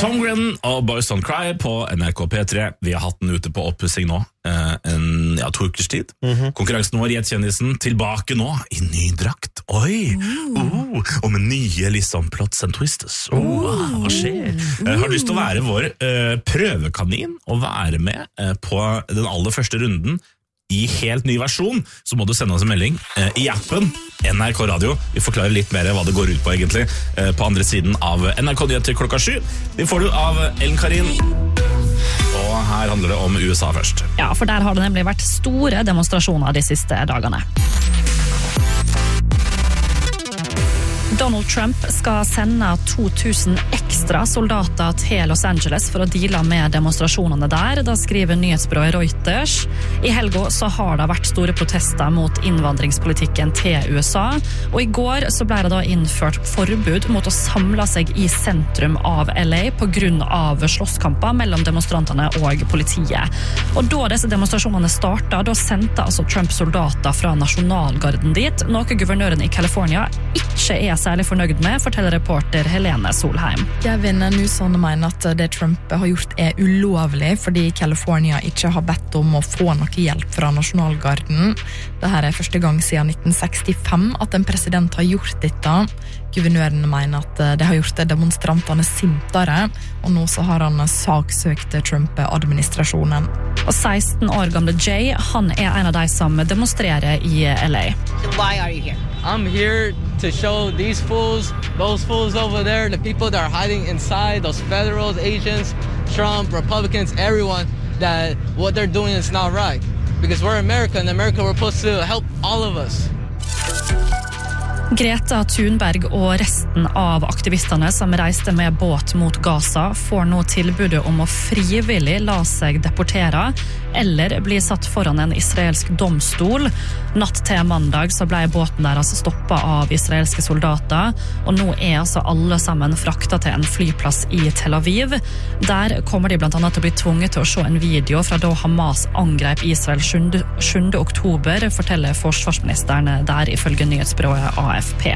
Tom Grennan og Boys Don't Cry på NRK P3. Vi har hatt den ute på oppussing nå, 2 ukers tid. Konkurransen vår Gjett kjendisen tilbake nå i ny drakt. Oi! Og med nye liksom plots and twists. Hva skjer? Har du lyst til å være vår prøvekanin og være med på den aller første runden i helt ny versjon, så må du sende oss en melding i appen NRK Radio. Vi forklarer litt mer hva det går ut på egentlig på andre siden av NRK Nyheter klokka 7. Vi får du av Ellen Karin. Og her handler det om USA først. Ja, for der har det nemlig vært store demonstrasjoner de siste dagene. Donald Trump skal sende 2000 ekstra soldater til Los Angeles for å deale med demonstrasjonene der. Da skriver nyhetsbyrået Reuters. I helgen så har det vært store protester mot innvandringspolitikken til USA. Og i går så ble det da innført forbud mot å samle seg i sentrum av LA på grunn av slåsskamper mellom demonstrantene og politiet. Og da disse demonstrasjonene startet, da sendte altså Trump soldater fra nasjonalgarden dit, noe guvernøren i California ikke er særlig fornøyd med, forteller reporter Helene Solheim. Gavin Newsom mener at det Trump har gjort er ulovlig, fordi California ikke har bedt om å få noe hjelp fra nasjonalgarden. Dette er første gang siden 1965 at en president har gjort dette. Guvernøren mener at det har gjort demonstrantene sintere, og nå så har han saksøkt Trump-administrasjonen. Og 16 år gamle Jay, han er en av de som demonstrerer i LA. Why are you here? I'm here to show these fools, those fools over there, the people that are hiding inside, those federals, agents, Trump, Republicans, everyone, that what they're doing is not right. Because we're America, and America, we're supposed to help all of us. Greta Thunberg og resten av aktivistene som reiste med båt mot Gaza får nå tilbudet om å frivillig la seg deportere eller bli satt foran en israelsk domstol. Natt til mandag så ble båten deres stoppet av israelske soldater, og nå er altså alle sammen fraktet til en flyplass i Tel Aviv. Der kommer de blant annet til å bli tvunget til å se en video fra da Hamas angrep Israel 7. oktober, forteller forsvarsministeren der ifølge nyhetsbyrået AFP.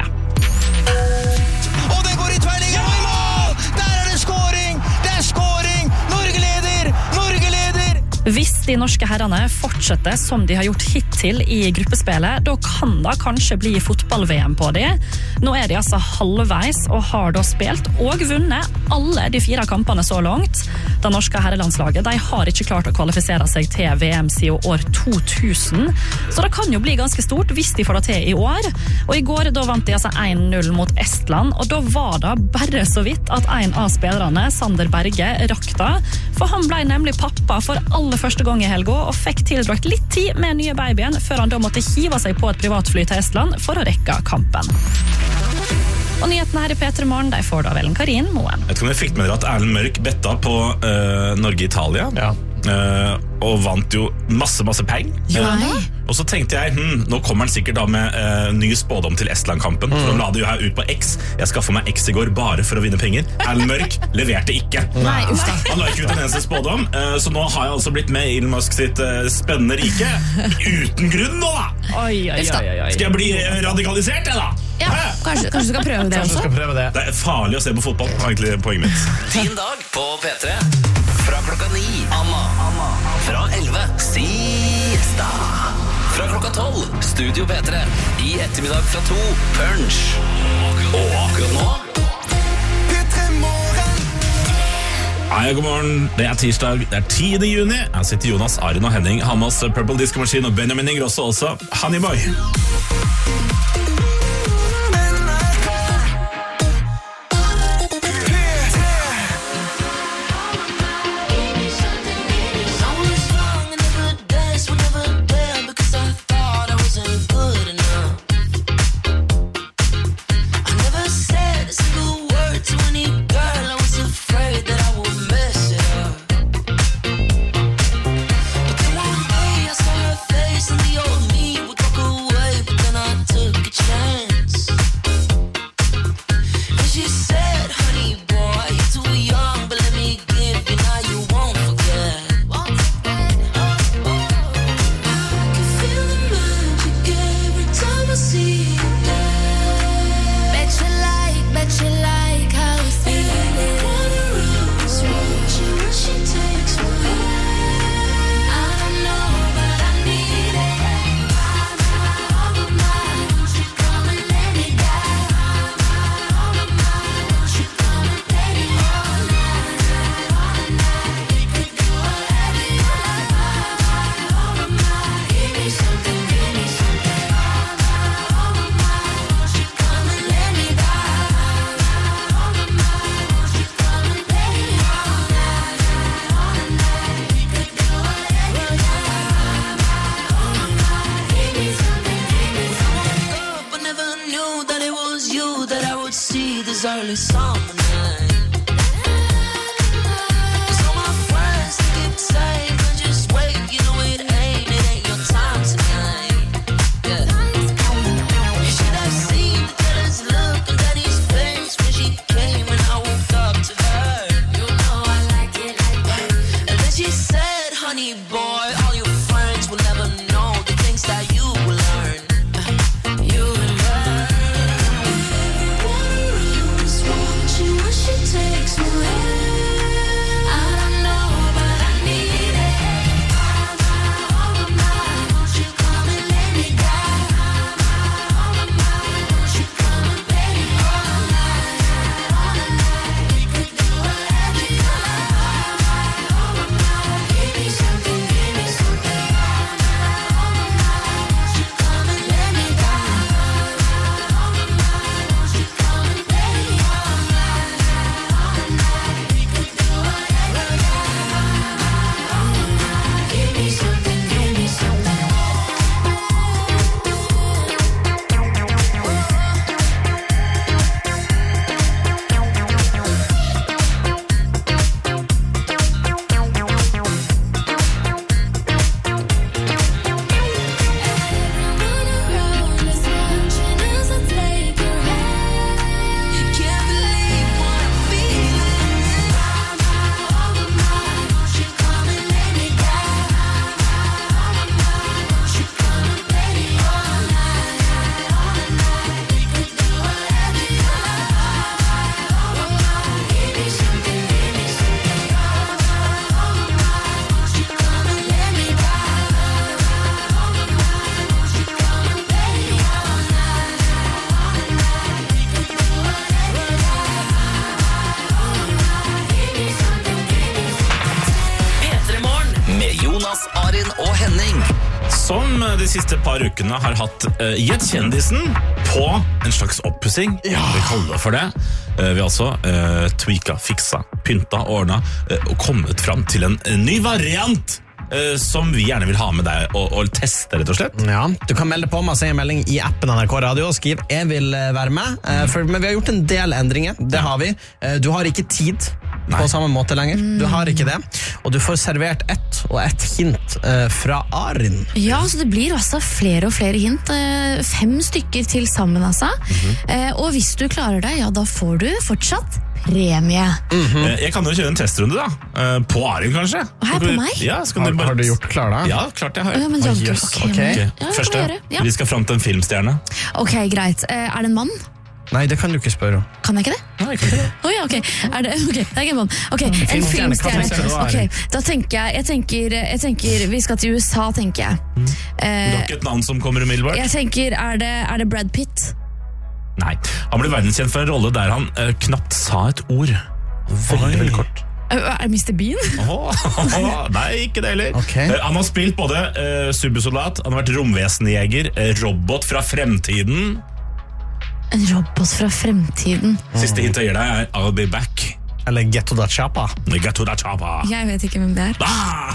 Og det går i tverrligger og i mål! Der er det scoring! Det er scoring! Norge leder! Norge leder! Hvis de norske herrene fortsetter som de har gjort hittil i gruppespillet, da kan det kanskje bli fotball-VM på de. Nå er de altså halvveis og har da spilt og vunnet alle de 4 kampene så langt. Det norske herrelandslaget, de har ikke klart å kvalifisere seg til VM siden år 2000, så det kan jo bli ganske stort hvis de får det til i år. Og i går da vant de altså 1-0 mot Estland, og da var det bare så vidt at en av spillerne, Sander Berge, rakk det, for han ble nemlig pappa for aller første gang i helga og fikk tilbrakt litt tid med nye babyen før han da måtte hive seg på et privatfly til Estland for å rekke kampen. Og nyhetene her i P3 Morgen, de får da vel en Karin Moen. Jeg tror jeg fikk med dere at Erlend Mørk betta på Norge-Italia. Ja. Og vant jo masse penger. Og så tenkte jeg, nå kommer han sikkert da med ny spådom til Estland-kampen, for han la det jo her ut på X. Jeg skaffet meg X i går bare for å vinne penger. Erlend Mørk leverte ikke. Nei, han la ikke ut en eneste spådom, så nå har jeg altså blitt med i Elon Musk sitt spennende rike. Uten grunn nå da! Oi. Skal jeg bli radikalisert, jeg da? Ja, kanskje du skal prøve det også? Det er farlig å se på fotball, egentlig poenget mitt. Din dag på P3. Fra klokka 9, Anna. Fra 11, Siesta. Fra klokka 12, Studio P3. I ettermiddag fra 2, Punch. Og akkurat nå P3 Morgen. Hei, god morgen. Det er tirsdag, det er 10. juni. Her sitter Jonas, Arin og Henning. Hamas, Purple Disco Machine og Benjamin Ingrosso også. Honeyboy. Face and the old me would walk away, but would see this early summer night. Cause all my friends keep saying, just wait, you know it ain't your time tonight. Yeah. You should have seen the jealous look on Danny's face when she came and I woke up to her. You know I like it like that. And then she said, honey boy, all your friends will never know the things that you will learn. You will learn. Everyone's watching when she takes me where I don't know, but I need it. Oh my, won't you come and let me die? Oh my, won't you come and play me all night? We could do whatever you like. Oh my, give me something, give me something. Oh my, won't you come and let me die? Oh my, won't you come and play me all night? We could do whatever you like. Give me something, give me something. Everyone around is watching as I take your hand. Can't believe what I'm feeling. Oh my, won't you come and let me die? Oh my, won't you come and play me all night? We could do whatever you like. Oh my, give me something, give me something. Oh my, won't you come and let me die? Oh my, won't you come and play me all night? We could do whatever you like. Give me something, give me something. P3morgen med Jonas, Arin og Henning. Som de siste par ukene har hatt Gjett kjendisen på en slags oppussing. Vi kaller det for det. Vi har altså tweaka, fiksa, pynta, ordna og kommet fram til en ny variant som vi gjerne vil ha med deg og teste, rett og slett. Ja, du kan melde på med å sende en melding i appen NRK Radio og skriv «Jeg vil være med», men vi har gjort en del endringer, det har vi. Du har ikke tid på samme måte lenger, du har ikke det, og du får servert ett hint fra Arin. Ja, så det blir altså flere og flere hint, 5 stykker til sammen altså. Og hvis du klarer det, ja, da får du fortsatt premie. Jeg kan jo kjøre en testrunde da, på Arin kanskje. Her på meg? Ja, Har du gjort klar da? Ja, klart jeg har. Ja, men jaggu, Yes, ok. ok. Ja, det Første, kan jeg gjøre, ja. vi skal fram til en filmstjerne. Ok, greit. Er det en mann? Nei, det kan du ikke spørre om. Kan jeg ikke det? Nei, ikke det. Ja, ok. Det er ikke en mann. Ok, en Filmstjerne, hva tenker du, filmstjerne. Arin? Ok, da jeg tenker, vi skal til USA, tenker jeg. Du har ikke et navn som kommer umiddelbart? Jeg tenker, er det Brad Pitt? Nei, han ble verdenskjent for en rolle der han knapt sa et ord. Veldig kort. Er det Mr. Bean? Nei, ikke det heller. Ok. Han har spilt både supersoldat, han har vært romvesenjeger, robot fra fremtiden. En robot fra fremtiden. Siste hint jeg gir deg er I'll be back. Eller Ghetto da Chapa. Get to that chopper. Jeg vet ikke hvem det er.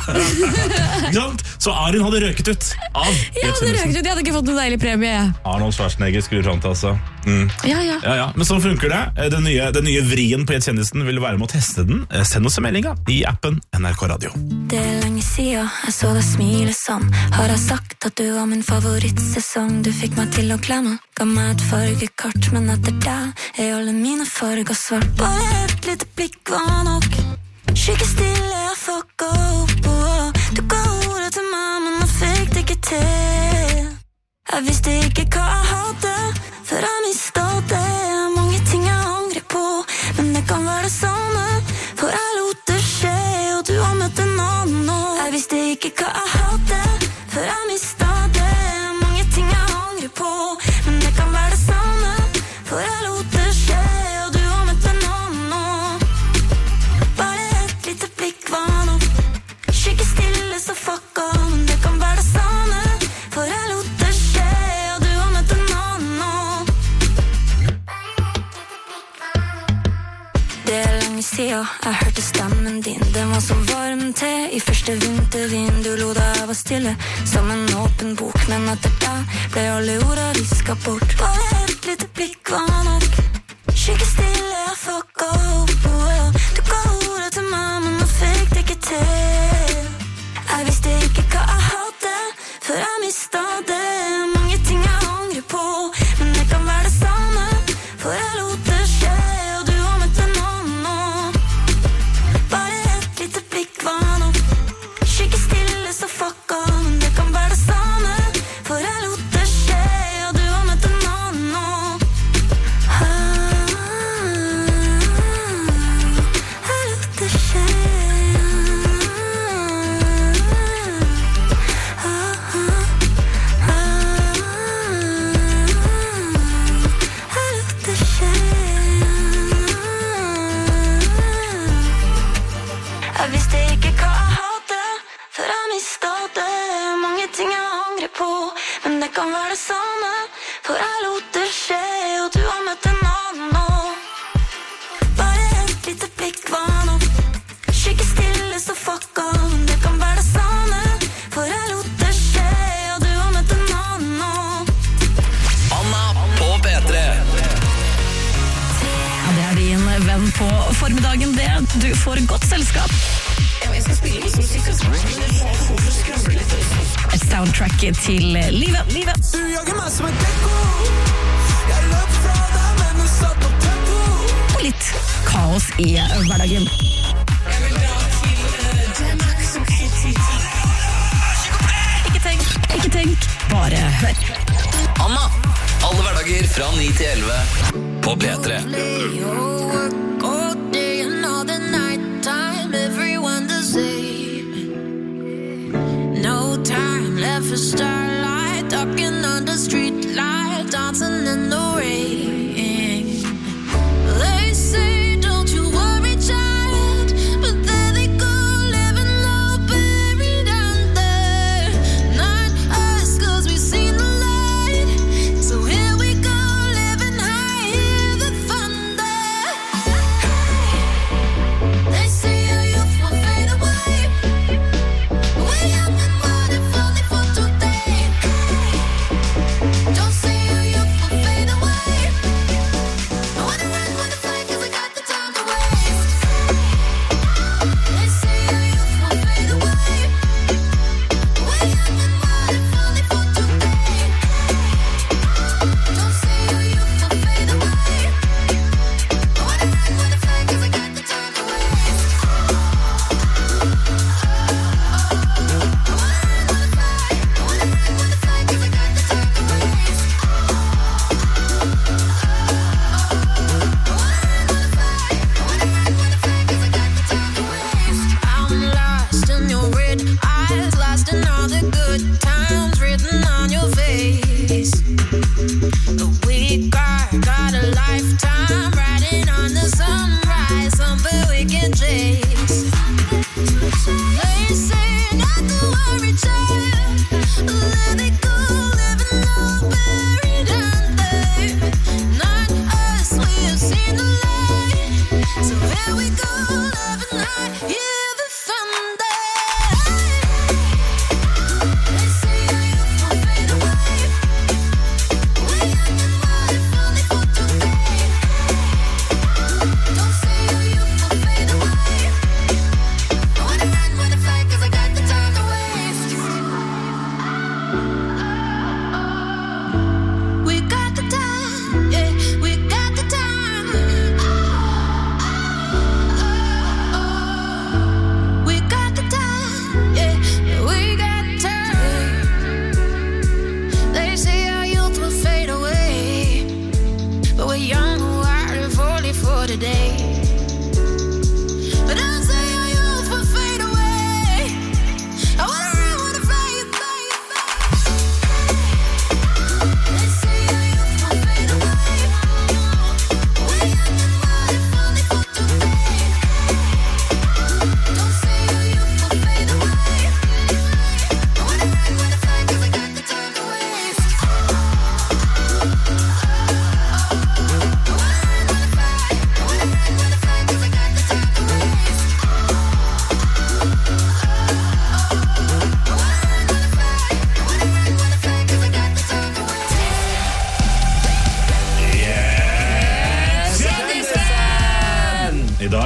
Ikke sant? Så Arin hadde røket ut av Ja, Gjett det kjendisen. røker ut. Jeg hadde ikke fått noen deilig premie. Arnold Schwarzenegger skrur fram til altså. Ja. Ja, men sånn funker det. Den nye vrien på Gjett kjendisen vil være med å teste den. Send oss en melding da, i appen NRK Radio. Det er lenge siden jeg så deg smile sånn. Har jeg sagt at du var min favorittsesong? Du fikk meg til å klemme, ga meg et fargekart, men etter deg er alle mine farger svart. Bare et lite blikk var nok. Skikke stille, jeg fucka opp. Du ga ordet til meg, men jeg fikk det ikke til. Jeg visste ikke hva jeg hadde, før jeg mistet det. Mange ting jeg angrer på, men det kan være det samme, for jeg lot det skje, og du har møtt en annen. Jeg visste ikke hva jeg hadde, før jeg mistet det. Mange ting jeg angrer på, men det kan være det samme, for jeg lot det skje, og du har møtt en annen. Bare et lite blikk var nok. Skikke stille, så fucka, men det kan være det samme, for jeg lot det skje, og du har møtt en annen. Det er lenge siden jeg hørte stemmen din. Den var så varm til i første vintervind. Du lo da jeg var stille, som en åpen bok, men etter deg ble alle orda visket bort. Bare et lite blikk var nok. Skikke stille, jeg fuck up. Du ga ordet til meg, men nå fikk det ikke til. Jeg visste ikke hva jeg hadde, før jeg mistet det. Mange ting jeg angrer på, men det kan være det samme, for jeg lot det skje, og du har møtt en annen nå. Bare et lite blikk var nok. Skikke stille, så fuck up, men det kan være det samme, for jeg lot det skje, og du har møtt en annen nå. Jeg lot det skje. Jeg visste ikke hva jeg hadde, før jeg mistet det. Mange ting jeg angrer på, men det kan være det samme, for jeg lot det skje, og du har møtt en annen nå. Bare et lite blikk var nok. Skikke stille, så fuck up, men det kan være det samme, for jeg lot det skje, og du har møtt en annen nå. Anna på P3. Ja, det er din venn på formiddagen, det. Du får godt selskap. Et soundtrack til livet. Du jager meg som en dekko. Jeg løp fra deg, men du satt på tempo. Og litt kaos i hverdagen. Ikke tenk, bare hør. Anna, alle hverdager fra 9 til 11 på P3. No time left for starlight, talking under street light, dancing in the rain. They say don't you worry child, but there they go living low, buried under. Not us, cause we've seen the light, so here we go living high, hear the thunder. They say your youth will fade away. We're young and wild if only for today. Don't say your youth will fade away.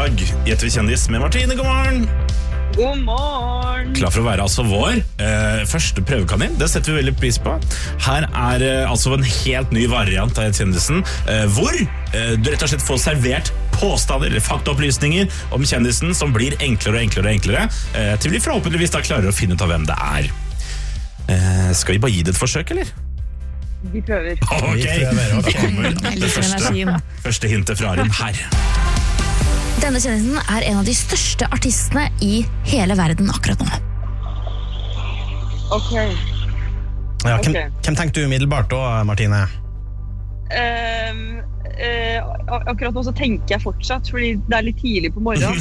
ettermiddag. Gjetter vi kjendis med Martine, god morgen. God morgen. Klar for å være altså vår første prøvekanin. Det setter vi veldig pris på. Her altså en helt ny variant av kjendisen, hvor du rett og slett får servert påstander eller faktaopplysninger om kjendisen som blir enklere og enklere og enklere, til vi forhåpentligvis da klarer å finne ut av hvem det er. Skal vi bare gi det et forsøk, eller? Vi prøver. Ok, da kommer det første hintet fra Arin her. Denne kjendisen er en av de største artistene i hele verden akkurat nå. Ok. Ja, hvem tenkte du umiddelbart da, Martine? Akkurat nå så tenker jeg fortsatt, fordi det er litt tidlig på morgenen.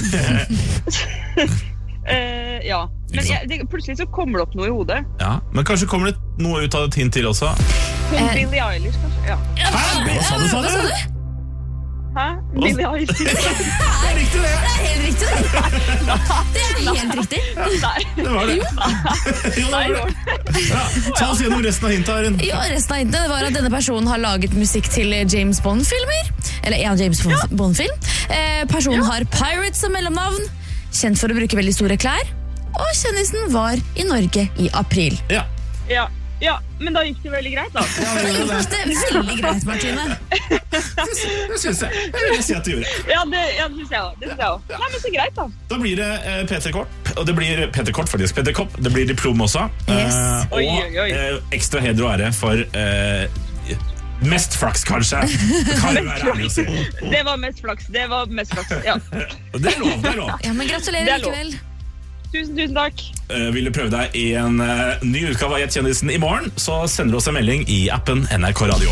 Ja, men plutselig så kommer det opp noe i hodet. Ja, men kanskje kommer det noe ut av et hint til også? Billie Eilish, kanskje? Ja. Hva sa du? Hæ? Billie Eilish. Det er riktig, det. Det er helt riktig. Det er helt riktig. Nei. Det var det. Jo, det var det. Ja, ta oss gjennom resten av hintet, Arin. Jo, resten av hintet var at denne personen har laget musikk til James Bond-filmer. Eller en James Bond-film. Personen har Pirates som mellomnavn. Kjent for å bruke veldig store klær. Og kjendisen var i Norge i april. Ja, men da gikk det veldig greit, da. Da gikk det veldig greit, Martine. Det synes jeg. Jeg vil si at du gjorde. Ja, det synes jeg også. Nei, men så greit, da. Da blir det Peter-kort, og det blir Peter-kort faktisk, Peter-kopp. Det blir diplom også. Yes. Og ekstra heder og ære for mest flaks, kanskje. Kan jo være ærlig å si. Det var mest flaks, ja. Det er lov. Ja, men gratulerer likevel. Tusen takk. Vil du prøve deg i en ny utgave av Gjett kjendisen i morgen, så sender du oss en melding i appen NRK Radio.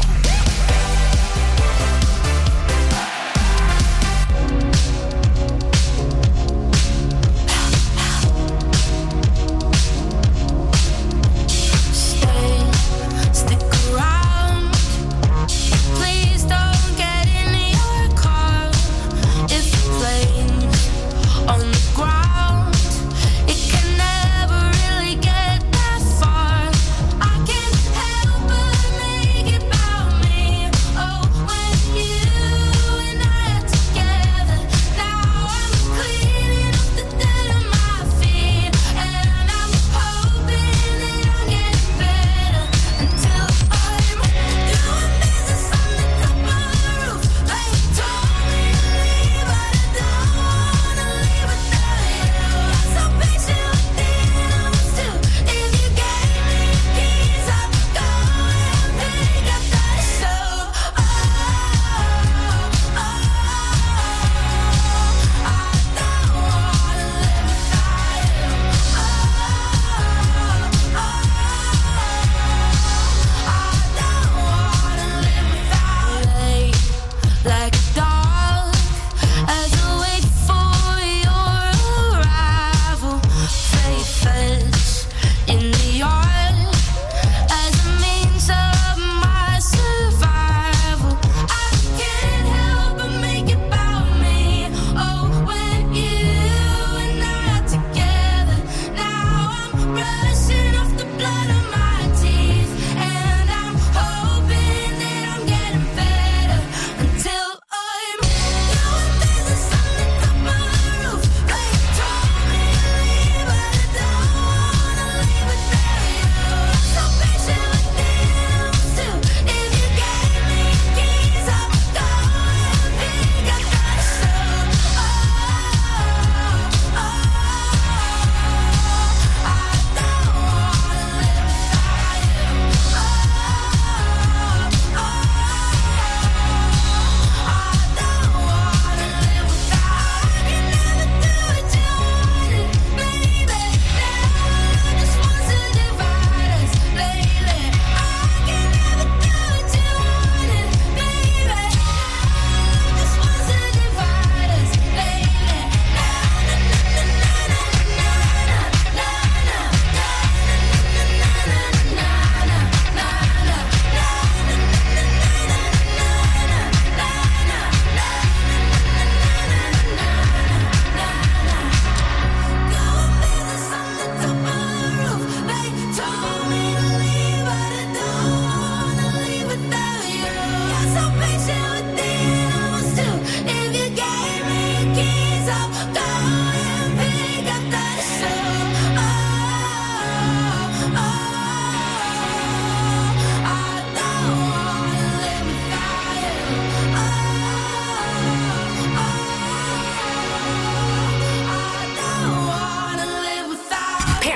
Make it about me.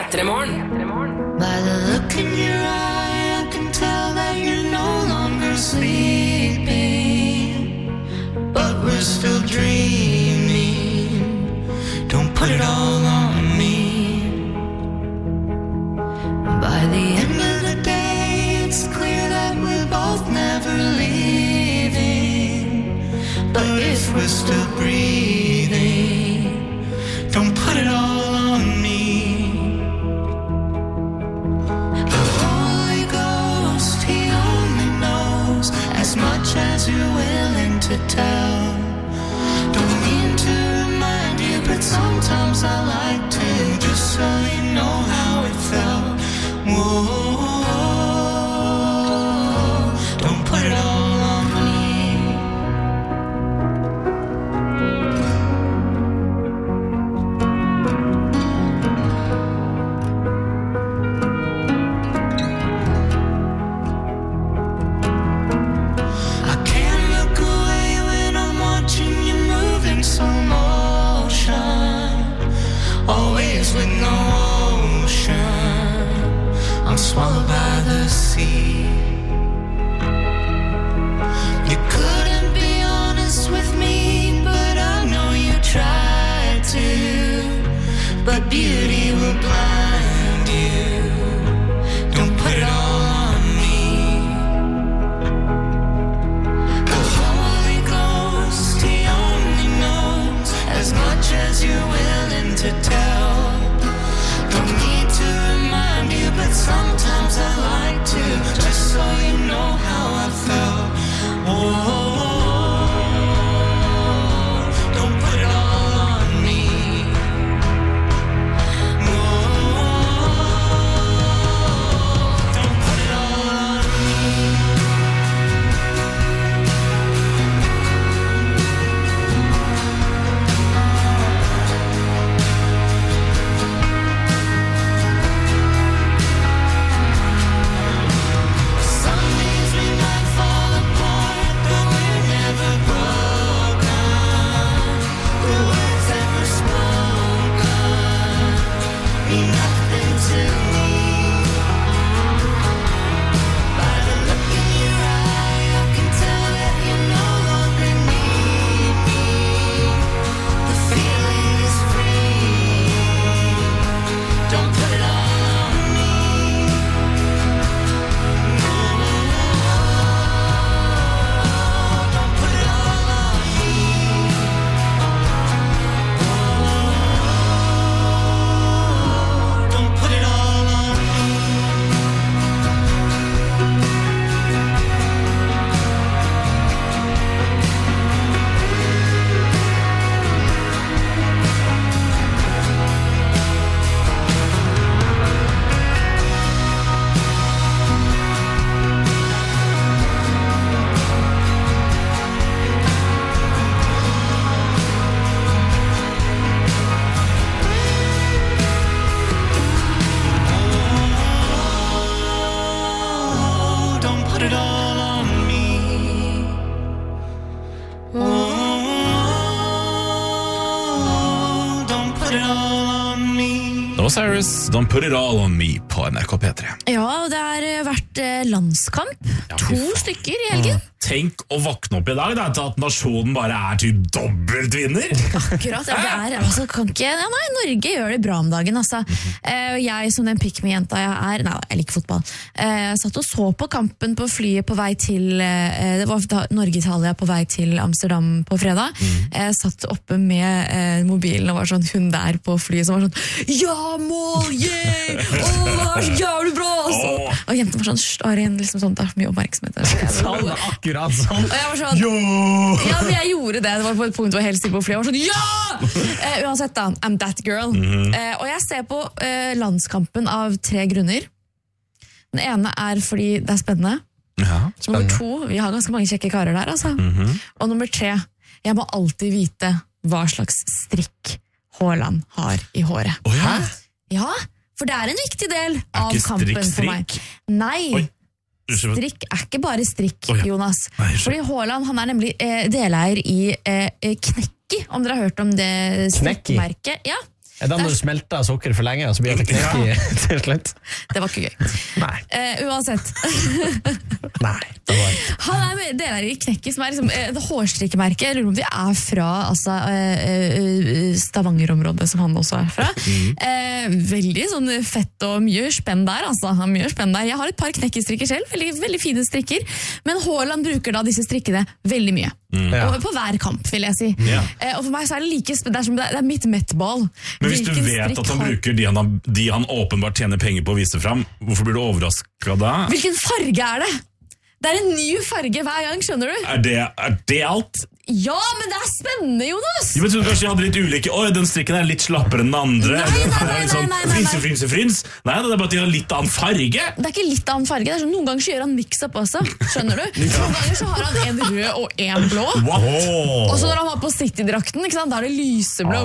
P3morgen. By the look in your eye, I can tell that you're no longer sleeping, but we're still dreaming. Don't put it all on me. By the end of the day, it's clear that we're both never leaving. But if we're still breathing, don't put it all on me. As much as you're willing to tell. Don't mean to remind you, but sometimes I like to, just so you know how it felt. Whoa, don't put it all on me. Always with no ocean, I'm swallowed by the sea. You couldn't be honest with me, but I know you tried to. But beauty will blind you. Don't put it all on me. The Holy Ghost, He only knows as much as you're willing to tell. Don't need to remind you, but sometimes I like to, just so you know how I felt. Whoa, don't put it all on me. Whoa, don't put it all on me. Cyrus, Don't Put It All On Me på NRK P3. Ja, det har vært landskamp. Ja, 2 stykker i helgen. Tenk å våkne opp i dag da, til at nasjonen bare er typ dobbeltvinner. Akkurat, ja, det er, altså, kan ikke, ja, nei, Norge gjør det bra om dagen, altså. Jeg som den pick-me-jenta jeg er, nei, jeg liker fotball, satt og så på kampen på flyet på vei til, det var Norge-Italia på vei til Amsterdam på fredag. Satt oppe med mobilen og var sånn, hun der på flyet som var sånn, ja, mål, yeah! Åh, jævlig bra! Og jenten var sånn, Arjen, liksom sånn, det er for mye oppmerksomhet. Sånn, akkurat sånn. Og jeg var sånn, ja, men jeg gjorde det. Det var på et punkt hvor jeg helst på flyet. Jeg var sånn, ja! Uansett da, I'm that girl. Og jeg ser på landskampen av 3 grunner. Den ene er fordi det er spennende. Ja, Nummer 2, vi har ganske mange kjekke karer der, altså. Og nummer 3, jeg må alltid vite hva slags strikk Haaland har i håret. Hæ? Ja, for det er en viktig del av kampen for meg. Nei, strikk er ikke bare strikk, Jonas. Fordi Haaland, han er nemlig deleier i Knekki, om dere har hørt om det strikkmerket. Ja. Da når du smelter sukker for lenge, så blir det knekk til slutt. Det var ikke gøy. Nei. Uansett. Nei, det var Han med deler i Knekke, som liksom, det hårstrikkemerket. Jeg lurer på om de fra Stavanger-området, som han også fra. Veldig sånn fett og mye spenn der, Mye spenn der. Jeg har et par knekkestrikker selv, veldig, veldig fine strikker. Men Haaland bruker da disse strikkene veldig mye. Og på hver kamp, vil jeg si. Og for meg så det like det er mitt mettball. Men hvis du vet at han bruker de han åpenbart tjener penger på å vise fram, hvorfor blir du overrasket da? Hvilken farge det? Det en ny farge hver gang, skjønner du? Er det alt? Ja, men det spennende, Jonas! Jeg tror kanskje jeg hadde litt ulike. Den strikken litt slappere enn den andre. Nei. Frins. Nei, det bare at de har litt annen farge. Det ikke litt annen farge, det sånn, noen ganger så gjør han mix-up også, skjønner du? Noen ganger så har han en rød og en blå. Og så når han var på City-drakten, ikke sant, da det lyseblå.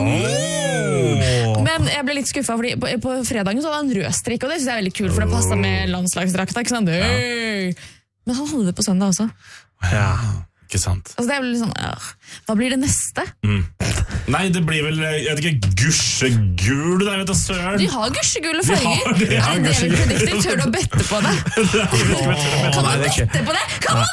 Men jeg ble litt skuffet, fordi på fredagen så hadde han rød strikk, og det synes jeg veldig kult, for det passet med landslagsdrakta, ikke sant? Men han hadde det på søndag også. Ja, ikke sant. Altså det litt sånn, hva blir det neste? Nei, det blir vel, jeg vet ikke, gusjegul, jeg vet da søren. De har gusjegule farger. Det predikter, tør du å bette på det? Kan man bette på det?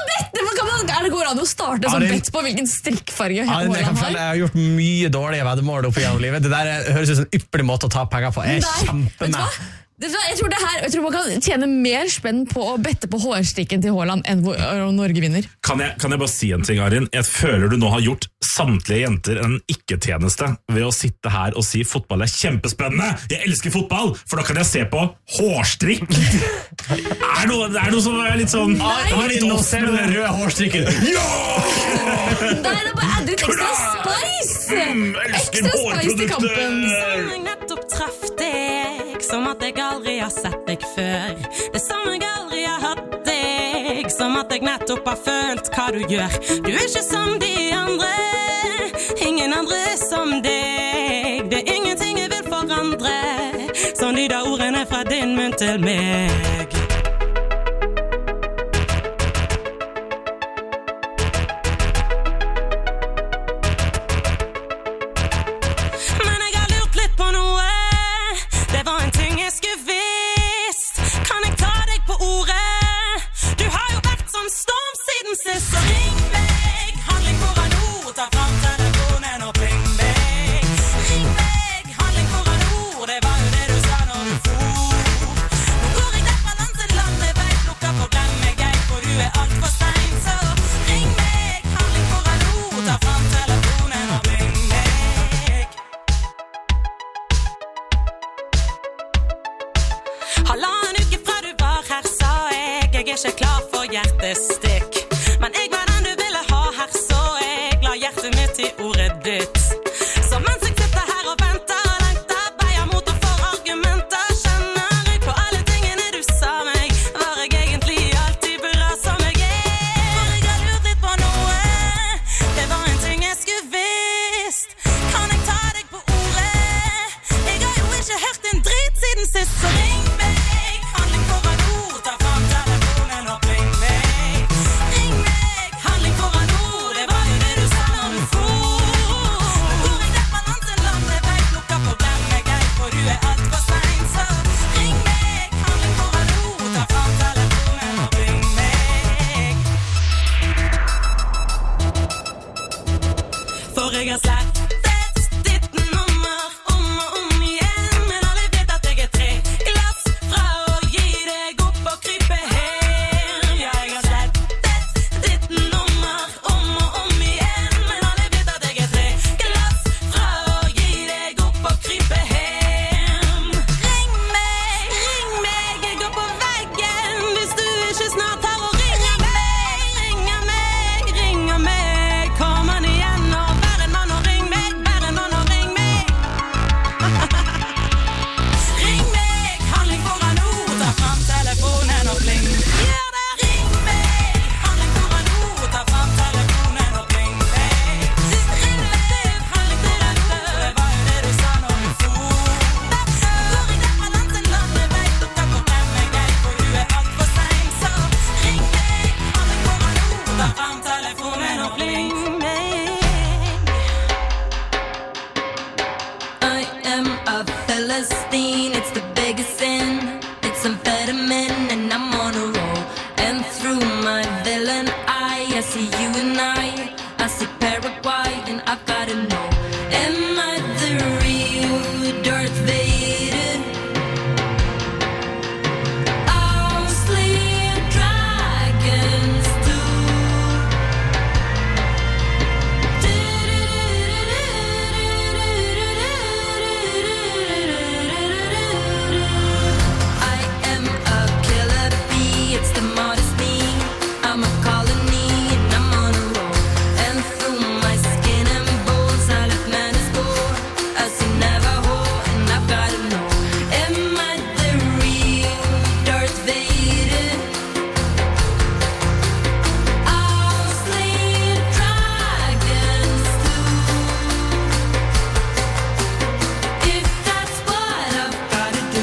Det går an å starte som bett på hvilken strikkfarge Haaland har? Jeg har gjort mye dårlige veddemål opp gjennom livet. Det der høres ut som en ypperlig måte å ta penger på. Jeg kjemper med. Jeg tror man kan tjene mer spenn på å bette på hårstrikken til Haaland enn Norge vinner. Kan jeg bare si en ting, Arin? Jeg føler du nå har gjort samtlige jenter en ikke-tjeneste ved å sitte her og si fotball kjempespennende. Jeg elsker fotball, for da kan jeg se på hårstrikk. Det noe som litt sånn... Arin, nå ser du den røde hårstrikken. Ja! Nei, det bare litt ekstra spice. Ekstra spice til kampen. Som jeg nettopp traff deg, som at jeg aldri har sett deg før. Det som jeg aldri har hatt deg, som at jeg nettopp har følt hva du gjør. Du ikke som de andre, ingen andre som deg. Det ingenting jeg vil forandre, som de da ordene fra din munn til meg. Så ring meg, handling for nord, ta fram telefonen og pling meg. Ring meg, handling for nord, det var jo det du sa når du for. Nå går jeg der fra land til land, jeg vet lukka på glem meg, for du alt for stein. Så ring meg, handling for nord, ta fram telefonen og pling meg. Halvannen uke fra du var her, sa jeg ikke klar for hjertestikk. Men jeg var den du ville ha her, så jeg la hjertet mitt I ordet ditt. Så mens jeg sitter her og venter og lengter, beier mot og for argumenter, kjenner jeg på alle tingene du sa meg. Var jeg egentlig alltid bra som jeg For jeg har lurt litt på noe, det var en ting jeg skulle visst. Kan jeg ta deg på ordet? Jeg har jo ikke hørt en drit siden sist, så ring meg, handling for nord, ta fram telefonen og pling meg. Jeg har slettet ditt nummer om og om igjen, men alle vet at jeg 3 glass fra å gi deg opp og krype her. Ja, jeg har slettet ditt nummer om og om igjen, men alle vet at jeg 3 glass fra å gi deg opp og krype her. Ring meg, jeg går på veggen, hvis du ikke snart har å ringe meg, ringe meg, kom an igjen og ring meg. Modesty, it's the biggest sin. It's amphetamine and I'm on a roll. And through my villain eye, I see you and I see Paraguay and I've gotta know. Am I the real Darth Vader? I'll slay dragons too. I am a killer bee, it's the modest me. I'm a colony and I'm on a roll. And through my skin and bones I let madness go. I see Navajo and I've gotta know. Am I the real Darth Vader? I'll slay dragons too. If that's what I've gotta do.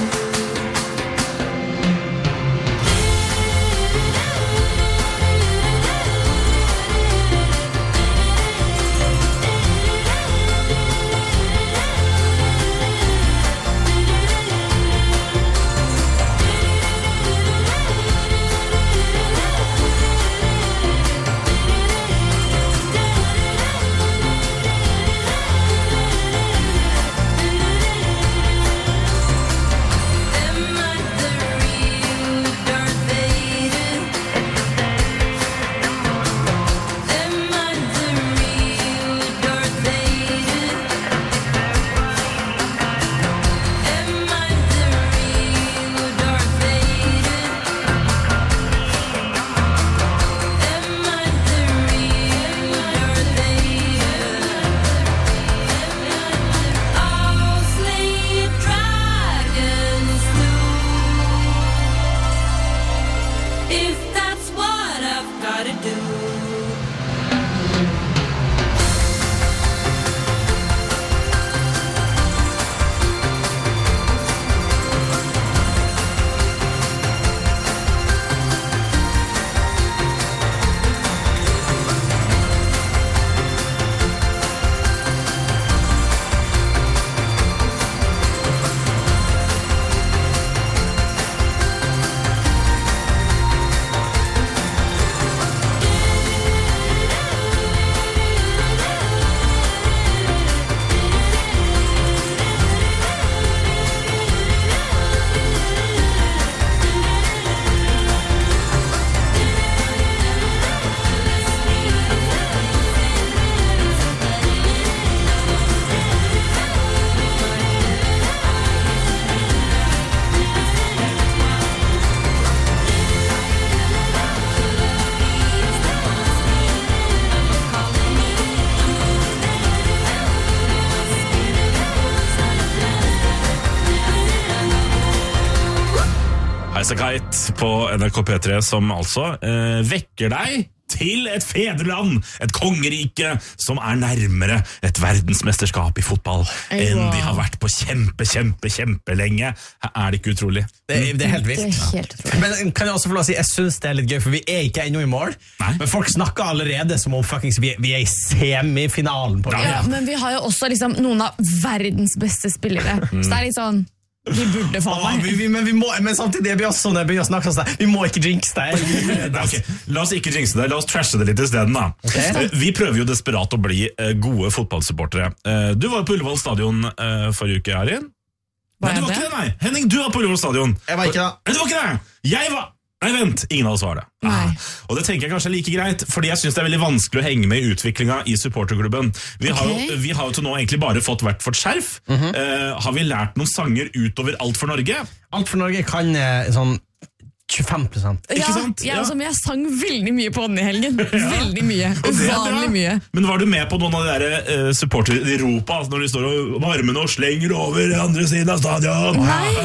Am I the real Darth Vader? Am I the real Darth Vader? Am I the real Darth Vader? Am I the real Darth Vader? I'll slay dragons too. If that's what I've gotta do. Highasakite på NRK P3 som altså vekker deg til et fedreland, et kongerike som er nærmere et verdensmesterskap i fotball enn de har vært på kjempelenge. Er det ikke utrolig? Det er helt vilt. Det er helt utrolig. Men kan jeg også få lov å si, jeg synes det er litt gøy, for vi er ikke ennå i mål. Nei. Men folk snakker allerede som om fuckings vi er i semifinalen på det. Ja, men vi har jo også liksom noen av verdens beste spillere. Så det er litt sånn, vi burde faen meg. Men samtidig er vi også når jeg begynner å snakke sånn, vi må ikke jinx det. Okay. La oss ikke jinxe det, la oss trashe det litt i stedet da. Okay. Vi prøver jo desperat å bli gode fotballsupportere. Du var på Ullevål stadion forrige uke, Arin. Nei, du var ikke det, nei. Henning, du var på Ullevål stadion. Jeg var ikke det. Du var ikke det. Jeg var... Nei, vent, ingen av oss var det. Og det tenker jeg kanskje er like greit, fordi jeg synes det er veldig vanskelig å henge med i utviklingen i supporterklubben. Vi har jo til nå egentlig bare fått hvert vårt skjerf. Har vi lært noen sanger utover Alt for Norge? Alt for Norge kan sånn 25%. Ikke sant? Jeg sang veldig mye på den i helgen. Veldig mye. Uvanlig mye. Men var du med på noen av de der supporter-ropa, når de står og armene og slenger over andre siden av stadion?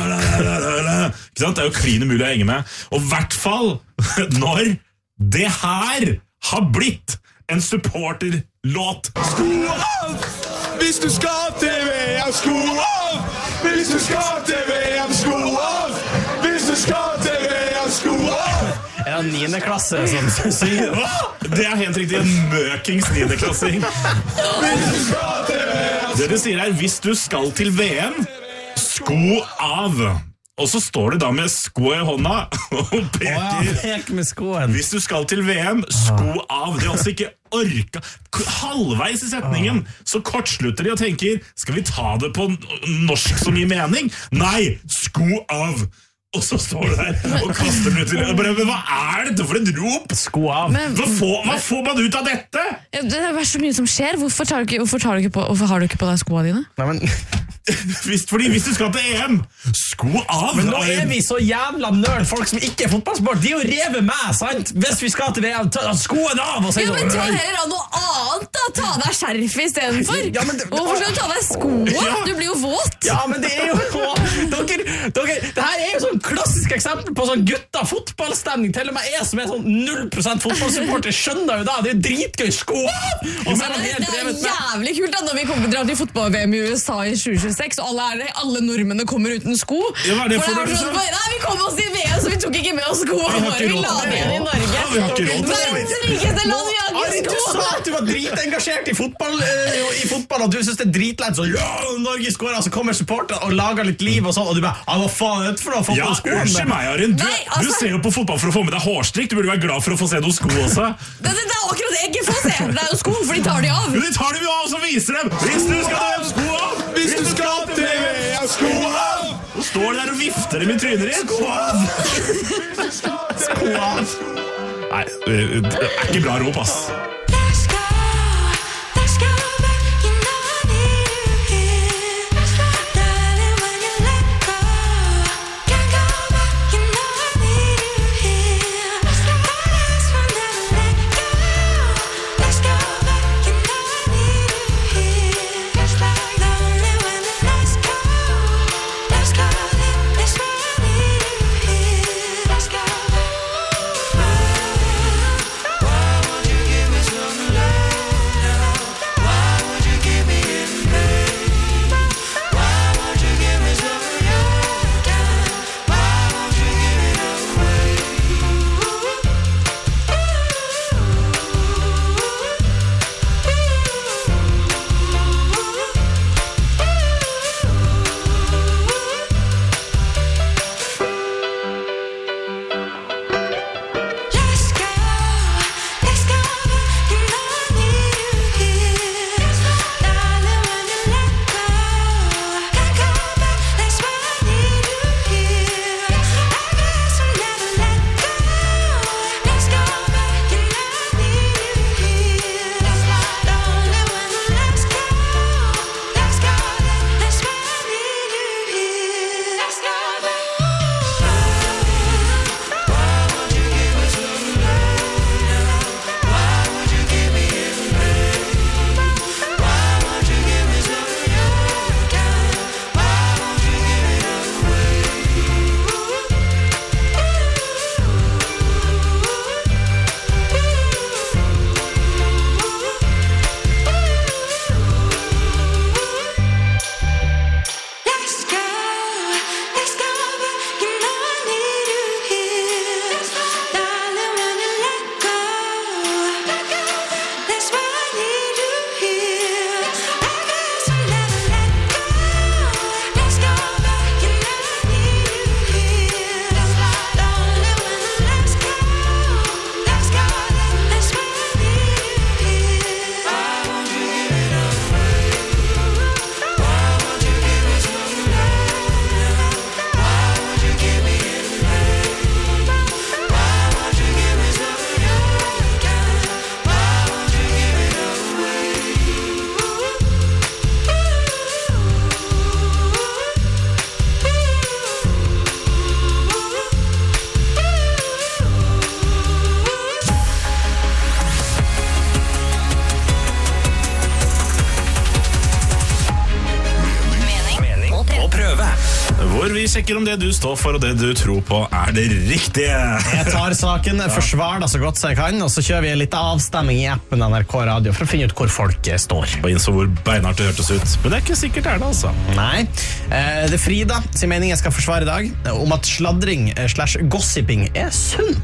Ikke sant? Det er jo klin umulig å henge med. Og i hvert fall når det her har blitt en supporter-låt. Skru av! Hvis du skal til VM, skru av! Hvis du skal til VM, skru av! Hvis du skal til VM, skru av! Er det 9. klasse som sier det? Det er helt riktig, en møkings 9. klassing. Hvis du skal til VM, Det du sier er, hvis du skal til VM, skru sko av. Og så står det da med sko i hånda og peker med skoen. Hvis du skal til VM, sko av. Det altså ikke orka. Halvveis i setningen så kortslutter de og tenker, skal vi ta det på norsk som gir mening? Nei, sko av. Og så står du der og kaster den ut til men hva dette for et rop? Sko av. Hva får man ut av dette? Det er så mye som skjer. Hvorfor har du ikke på deg skoene dine? Nei, men Fordi hvis du skal til EM, sko av. Men nå vi så jævla nerd, folk som ikke fotballsport. De jo revet meg, sant? Hvis vi skal til VM, ta skoen av og men ta heller av noe annet da. Ta deg skjerf i stedet for. Hvorfor skal du ta deg skoene? Du blir jo våt. Ja, men det jo dere, det her jo sånn klassisk eksempel på sånn gutta fotballstemning. Til og med jeg som sånn 0% fotballsupporter skjønner jo da. Det jo dritgøy, sko av! Og så det jævlig kult da når vi kommer til fotball-VM i USA i 2026 og alle nordmennene kommer uten sko. Ja, det for det sånn, nei, vi kom oss i VM, så vi tok ikke med oss sko. Vi la det igjen i Norge. Ja, vi har ikke råd til det. Verdens rikeste land, vi har ikke sko. Du sa at du var dritengasjert i fotball, og du synes det dritlett, så ja, Norge skårer, så kommer supporter og lager litt liv og sånn, og du bare, hva faen for å få på skoene? Ja, unnskyld meg, Arin, du ser jo på fotball for å få med deg hårstrikk, du burde være glad for å få se noen sko også. Det akkurat det jeg ikke får se, det jo sko, for de tar de av. Men de tar de av, og så viser dem, hvis du skal ha sko av, hvis du skal til VM, sko av! Og står de der og vifter dem i trynet ditt. Sko av! Sko av! Nei, det ikke bra rop, ass. Vi sjekker om det du står for og det du tror på det riktige. Jeg tar saken, forsvar det så godt så jeg kan, og så kjører vi en litt avstemming i appen NRK Radio for å finne ut hvor folk står. Og innså hvor beinhardt det hørtes ut. Men det ikke sikkert det altså. Nei. Det Frida sin mening jeg skal forsvare i dag, om at sladring / gossiping sunt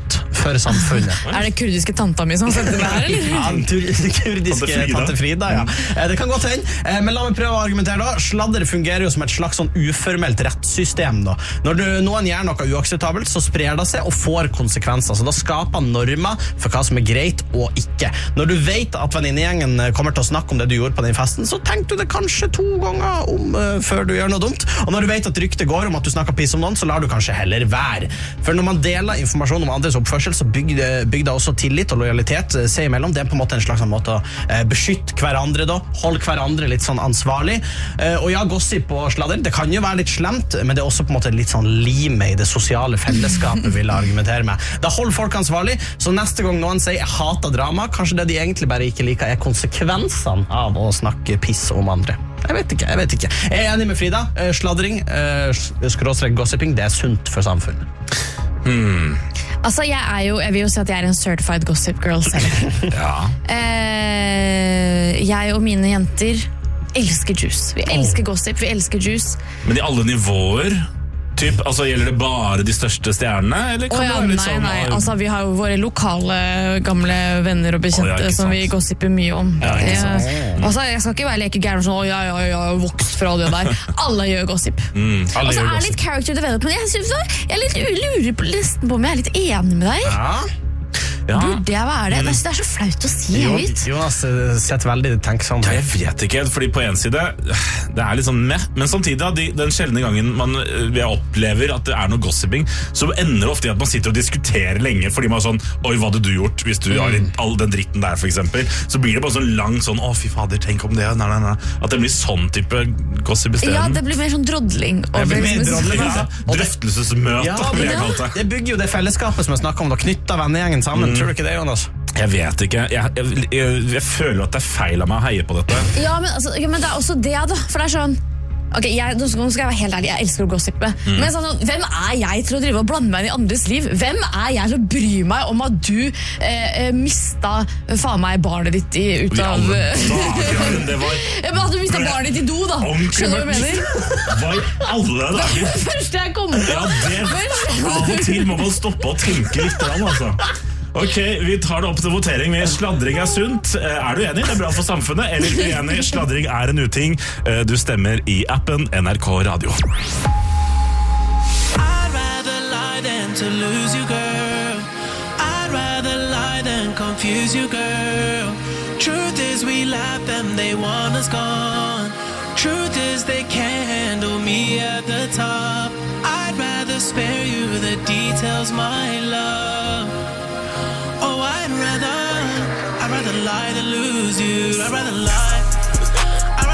for samfunnet. Det kurdiske tanta mi som sendte det her, eller? Ja, den kurdiske tante Frida, ja. Det kan godt hende. Men la meg prøve å argumentere da. Sladder fungerer jo som et slags sånn uformelt rettssystem da. Når noen gjør noe uakseptabelt, så sprer det seg og får konsekvenser. Så da skaper normer for hva som er greit og ikke. Når du vet at venninnegjengen kommer til å snakke om det du gjorde på den festen, så tenker du det kanskje 2 ganger om før du gjør noe dumt. Og når du vet at ryktet går om at du snakker piss om noen, så lar du kanskje heller være. For når man deler informasjon om andres oppførsel, så bygger det også tillit og lojalitet seg imellom. Det er på en måte en slags måte å beskytte hverandre da, holde hverandre litt sånn ansvarlig. Og ja, gossip og sladder, det kan jo være litt slemt, men det er også på en måte litt sånn lime i det sosiale fellesskapet, vil jeg argumentere med. Da holder folk ansvarlig, så neste gang noen sier jeg hater drama, kanskje det de egentlig bare ikke liker er konsekvensene av å snakke piss om andre. Jeg vet ikke. Jeg er enig med Frida. Sladring, /gossiping, det er sunt for samfunnet. Altså, jeg vil jo si at jeg er en certified gossip girl selv. Ja. Jeg og mine jenter elsker juice. Vi elsker gossip, vi elsker juice. Men i alle nivåer? Altså, gjelder det bare de største stjernene? Eller kan det være litt sånn? Nei, altså, vi har jo våre lokale gamle venner og bekjente som vi gossiper mye om. Altså, jeg skal ikke være lekegæren sånn, jeg har vokst fra det der. Alle gjør gossip. Og så det litt character development. Jeg er litt lurer på nesten på om jeg er litt enig med deg. Ja. Burde jeg være det? Det er så flaut å si høyt. Jonas setter veldig tenksomt. Jeg vet ikke, fordi på en side det er litt sånn men samtidig den sjeldne gangen jeg opplever at det er noe gossiping, så ender det ofte i at man sitter og diskuterer lenge, fordi man er sånn, oi, hva hadde du gjort hvis du har all den dritten der, for eksempel. Så blir det bare sånn lang sånn, å fy fader, tenk om det, nei. At det blir sånn type gossip i stedet. Ja, det blir mer sånn drodling. Drøftelsesmøte, vil jeg kalle det. Det bygger jo det fellesskapet som jeg snakket om, da knytter vennegjengen sammen. Tror du ikke det, Jonas? Jeg vet ikke. Jeg føler at det er feil av meg å heie på dette. Ja, men det er også det, da. For det er sånn nå skal jeg være helt ærlig, jeg elsker å gossipe. Men sånn, hvem er jeg til å drive og blande meg inn i andres liv? Hvem er jeg til å bry meg om at du mista faen meg barnet ditt ut av at du mista barnet ditt i do, da. Skjønner du hva jeg mener? Hva i alle dager? Det første jeg kom på. Av og til må man stoppe og tenke litt, altså. Ok, vi tar det opp til votering med sladring er sunt. Er du enig? Det er bra for samfunnet. Eller uenig? Sladring er en uting. Du stemmer i appen NRK Radio. I'd rather lie than to lose you, girl. I'd rather lie than confuse you, girl. Truth is we laugh them, they want us gone. Truth is they can't handle me at the top. I'd rather spare you the details, my love. Oh, I'd rather lie than lose you. I'd rather lie. I'd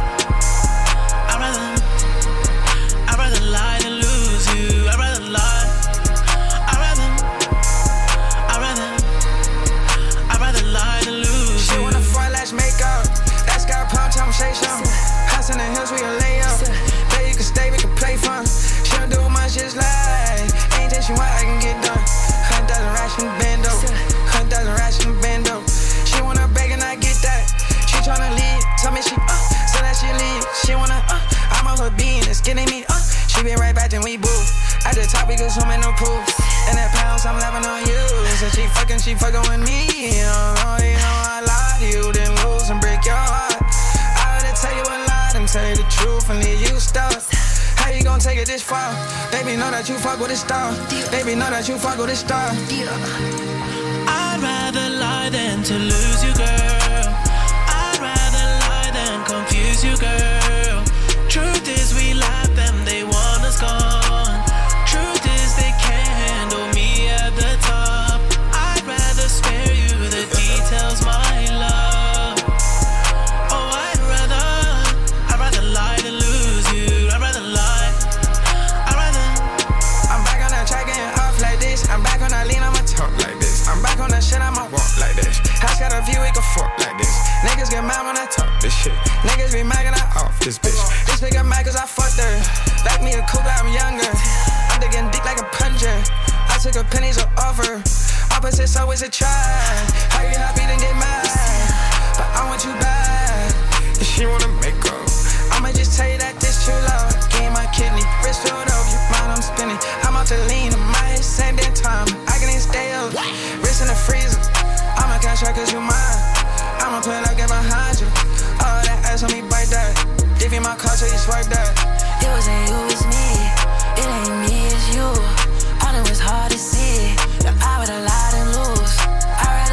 rather lie than lose you. I'd rather lie. I'd rather lie than lose you. She wanna fry lash makeup. That's got pump time, say something. House in the hills, we can lay up. There you can stay, we can play fun. She don't do much, just like anything she want, I can get done. 100,000 racks in the bando. 100,000 racks in the bando. She wanna beg and I get that. She tryna leave, tell me she so that she leave. She wanna I'm on her being, it's getting me She been right back then we boo. At the top we go swim in the pool. And that pounds I'm laughing on you. So she fucking with me. You know I lie to you, then lose and break your heart. I would tell you a lie and tell you the truth and leave you stuck. How you gonna take it this far? Baby, know that you fuck with a star. Baby, know that you fuck with a star. I'd rather lie than to lose you, girl. I'd rather lie than confuse you, girl. Truth is we laugh them, they want us gone. Truth is they can't handle me at the top. I'd rather spare you the details, my love. Oh, I'd rather lie than lose you. I'd rather lie. I'm back on that track getting off like this. I'm back on that lean, I'ma talk like this. I'm back on that shit, I'ma walk like this. House got a view, we can fuck like this. Niggas get mad when I talk this shit. Niggas be mad when I off this bitch. This nigga mad cause I fucked her. Back me a cougar, I'm younger. I'm digging dick like a plunger. I took a pennies off her. Opposites always a try. How you happy then get mad? But I want you back. If she wanna make up, I'ma just tell you that this too loud. Gain my kidney, wrist filled up, your mind I'm spinning. I'm out to lean in my head, same damn time. I can even stay up. my car till you swipe that. It wasn't you, it's me. It ain't me, it's you. I know it's hard to see. That I would've lied and lose. I'd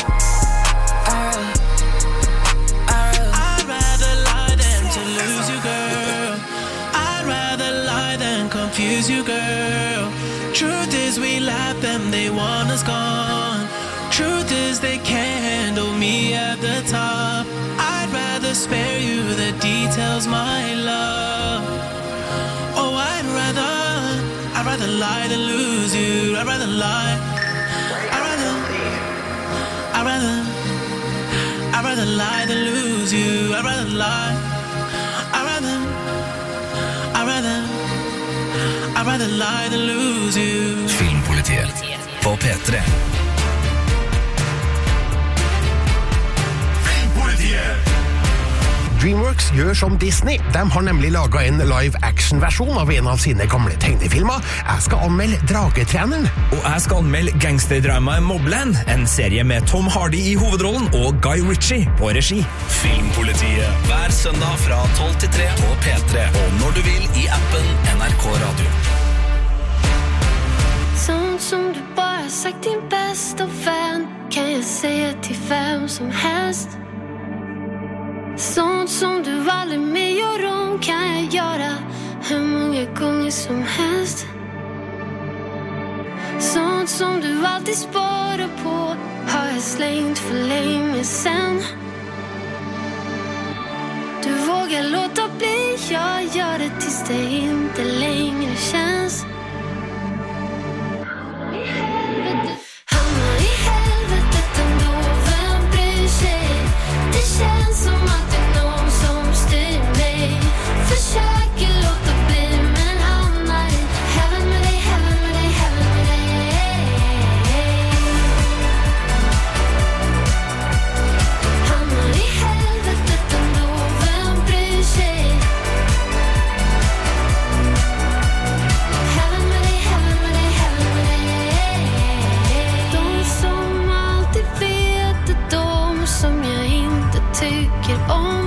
rather lie than to lose you, girl. I'd rather lie than confuse you, girl. Truth is we lap them, they want us gone. Truth is they can't handle me at the top. I'd rather spare you the details, my love. Oh, I'd rather lie than lose you. I'd rather lie. I'd rather lie than lose you. I'd rather lie. I'd rather lie than lose you. Filmpolitiet på P3. DreamWorks gjør som Disney. De har nemlig laget en live-action-versjon av en av sine gamle tegnefilmer. Jeg skal anmelde Dragetreneren. Og jeg skal anmelde gangsterdramaet Mobland, en serie med Tom Hardy i hovedrollen og Guy Ritchie på regi. Filmpolitiet hver søndag fra 12 til 3 på P3, og når du vil i appen NRK Radio. sånt som du bara sagt din bästa vän kan jag säga till vem som helst. Sånt som du aldrig mer gör om kan jag göra hur många gånger som helst. Sånt som du alltid sparar på har jag slängt för länge sen. Du vågar låta bli, jag gör det tills det inte längre känns. Hamnar i helvetet ändå, vem bryr sig? Det känns som att det är någon som styr mig. Försöker låta bli men hamnar i heaven med dig, heaven med dig, heaven med dig. Hamnar i helvetet ändå, vem bryr sig? Heaven med dig, heaven med dig, heaven med dig. De som alltid vet är de som jag inte tycker om.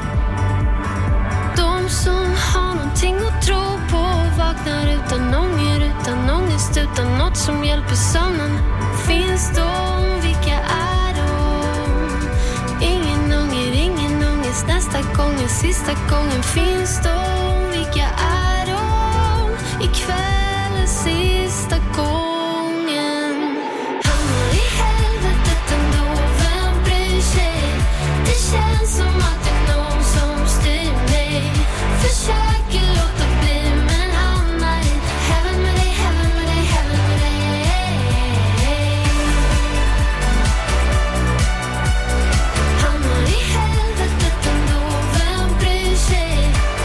De som har någonting att tro på, vaknar utan ånger, utan ångest, utan något som hjälper sömnen. Finns de, vilka är de? Ingen ånger, ingen ångest, nästa gången, sista gången. Finns de, vilka är de? Ikväll är sista gången. Hamnar i helvetet ändå, vem bryr sig? Det känns som att det är någon som styr mig. Försöker låta bli men hamnar i heaven med dig, heaven med dig, heaven med dig. Hamnar i helvetet ändå, vem bryr sig?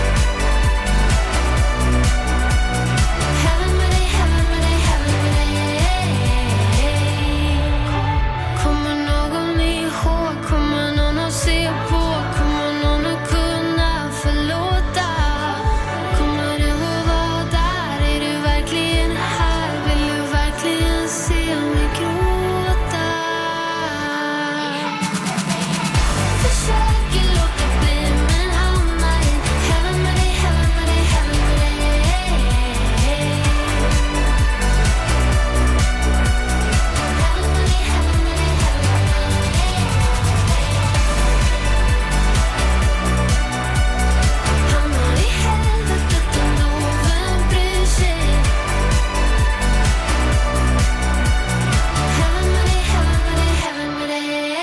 Heaven med dig, heaven med dig, heaven med dig. Kommer någon ihåg, kommer någon att se på, kommer någon att kunna förlåta? Kommer du att vara där, är du verkligen här? Vill du verkligen se mig gråta? Försöker låta bli men hamnar i heaven med dig, heaven med dig, heaven med dig. Hamnar i helvetet ändå, vem bryr sig? Heaven med dig, heaven med dig, heaven med